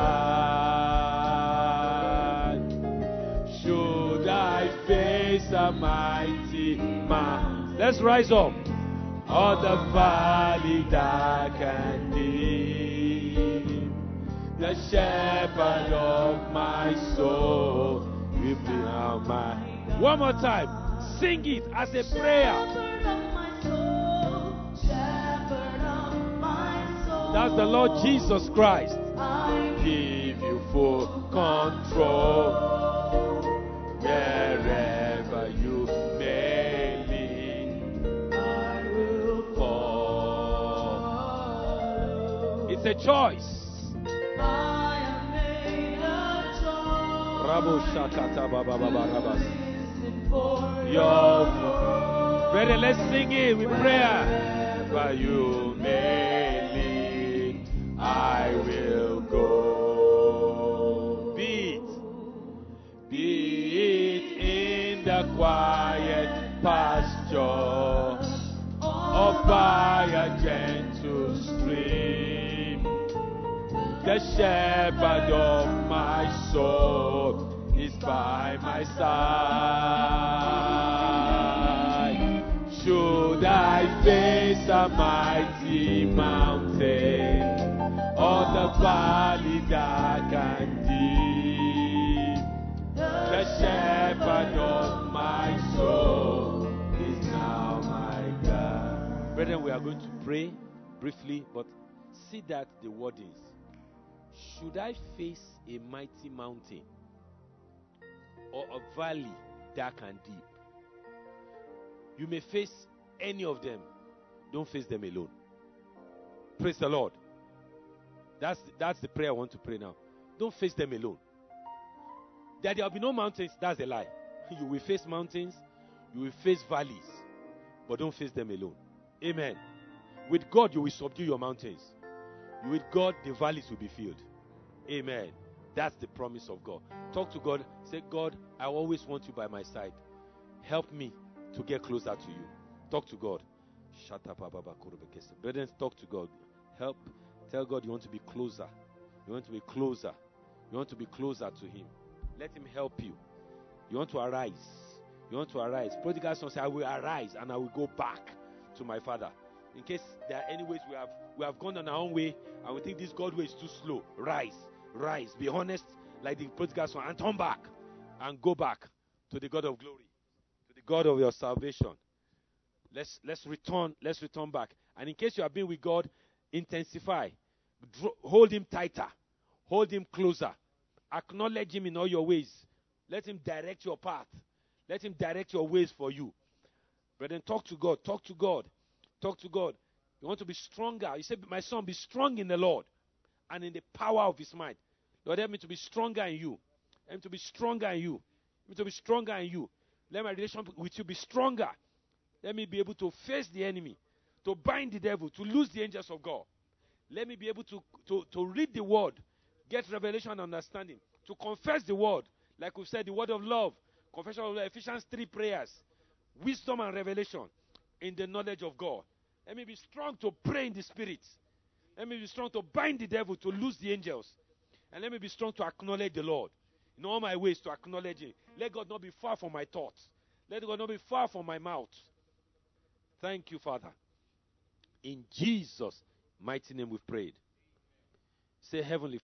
side. Should I face a mighty man, let's rise up, or the valley dark and deep, the shepherd of my soul will be on my... One more time, sing it as a prayer. That's the Lord Jesus Christ. I give you full control. Wherever you may lead, I will follow. It's a choice. I have made a choice. Rabo shakata baba baba rabas. Your brother, let's sing it with prayer. wherever you may lead, I will go. Be it, be it in the quiet pasture or by a gentle stream. The shepherd of my soul is by my side. Should I face a mighty mountain or the valley dark and deep, the shepherd of my soul is now my God. Brethren, we are going to pray briefly, but see that the wordings. Should I face a mighty mountain or a valley dark and deep? You may face any of them. Don't face them alone. Praise the Lord. That's, that's the prayer I want to pray now. Don't face them alone. That there will be no mountains, that's a lie. You will face mountains, you will face valleys, but don't face them alone. Amen. With God, you will subdue your mountains. With God, the valleys will be filled. Amen. That's the promise of God. Talk to God. Say, God, I always want you by my side. Help me to get closer to you. Talk to God. Shut up, brethren. Talk to God. Help. Tell God you want to be closer. You want to be closer. You want to be closer to Him. Let Him help you. You want to arise. You want to arise. Prodigal son said, I will arise and I will go back to my Father. In case there are any ways we have we have gone on our own way and we think this God way is too slow. Rise. Rise. Be honest like the prodigal son and turn back and go back to the God of glory, to the God of your salvation. Let's let's return. Let's return back. And in case you have been with God, intensify. Dro- hold Him tighter. Hold Him closer. Acknowledge Him in all your ways. Let Him direct your path. Let Him direct your ways for you. Brethren, talk to God. Talk to God. Talk to God. You want to be stronger. You say, my son, be strong in the Lord and in the power of His might. Lord, help me to be stronger in you. Help me to be stronger in you. Help me to be stronger in you. Let my relationship with you be stronger. Let me be able to face the enemy, to bind the devil, to lose the angels of God. Let me be able to, to, to read the word, get revelation and understanding, to confess the word, like we said, the word of love, confession of love, Ephesians three prayers, wisdom and revelation in the knowledge of God. Let me be strong to pray in the Spirit. Let me be strong to bind the devil, to lose the angels. And let me be strong to acknowledge the Lord. In all my ways to acknowledge Him. Let God not be far from my thoughts. Let God not be far from my mouth. Thank you, Father. In Jesus' mighty name we've prayed. Say, Heavenly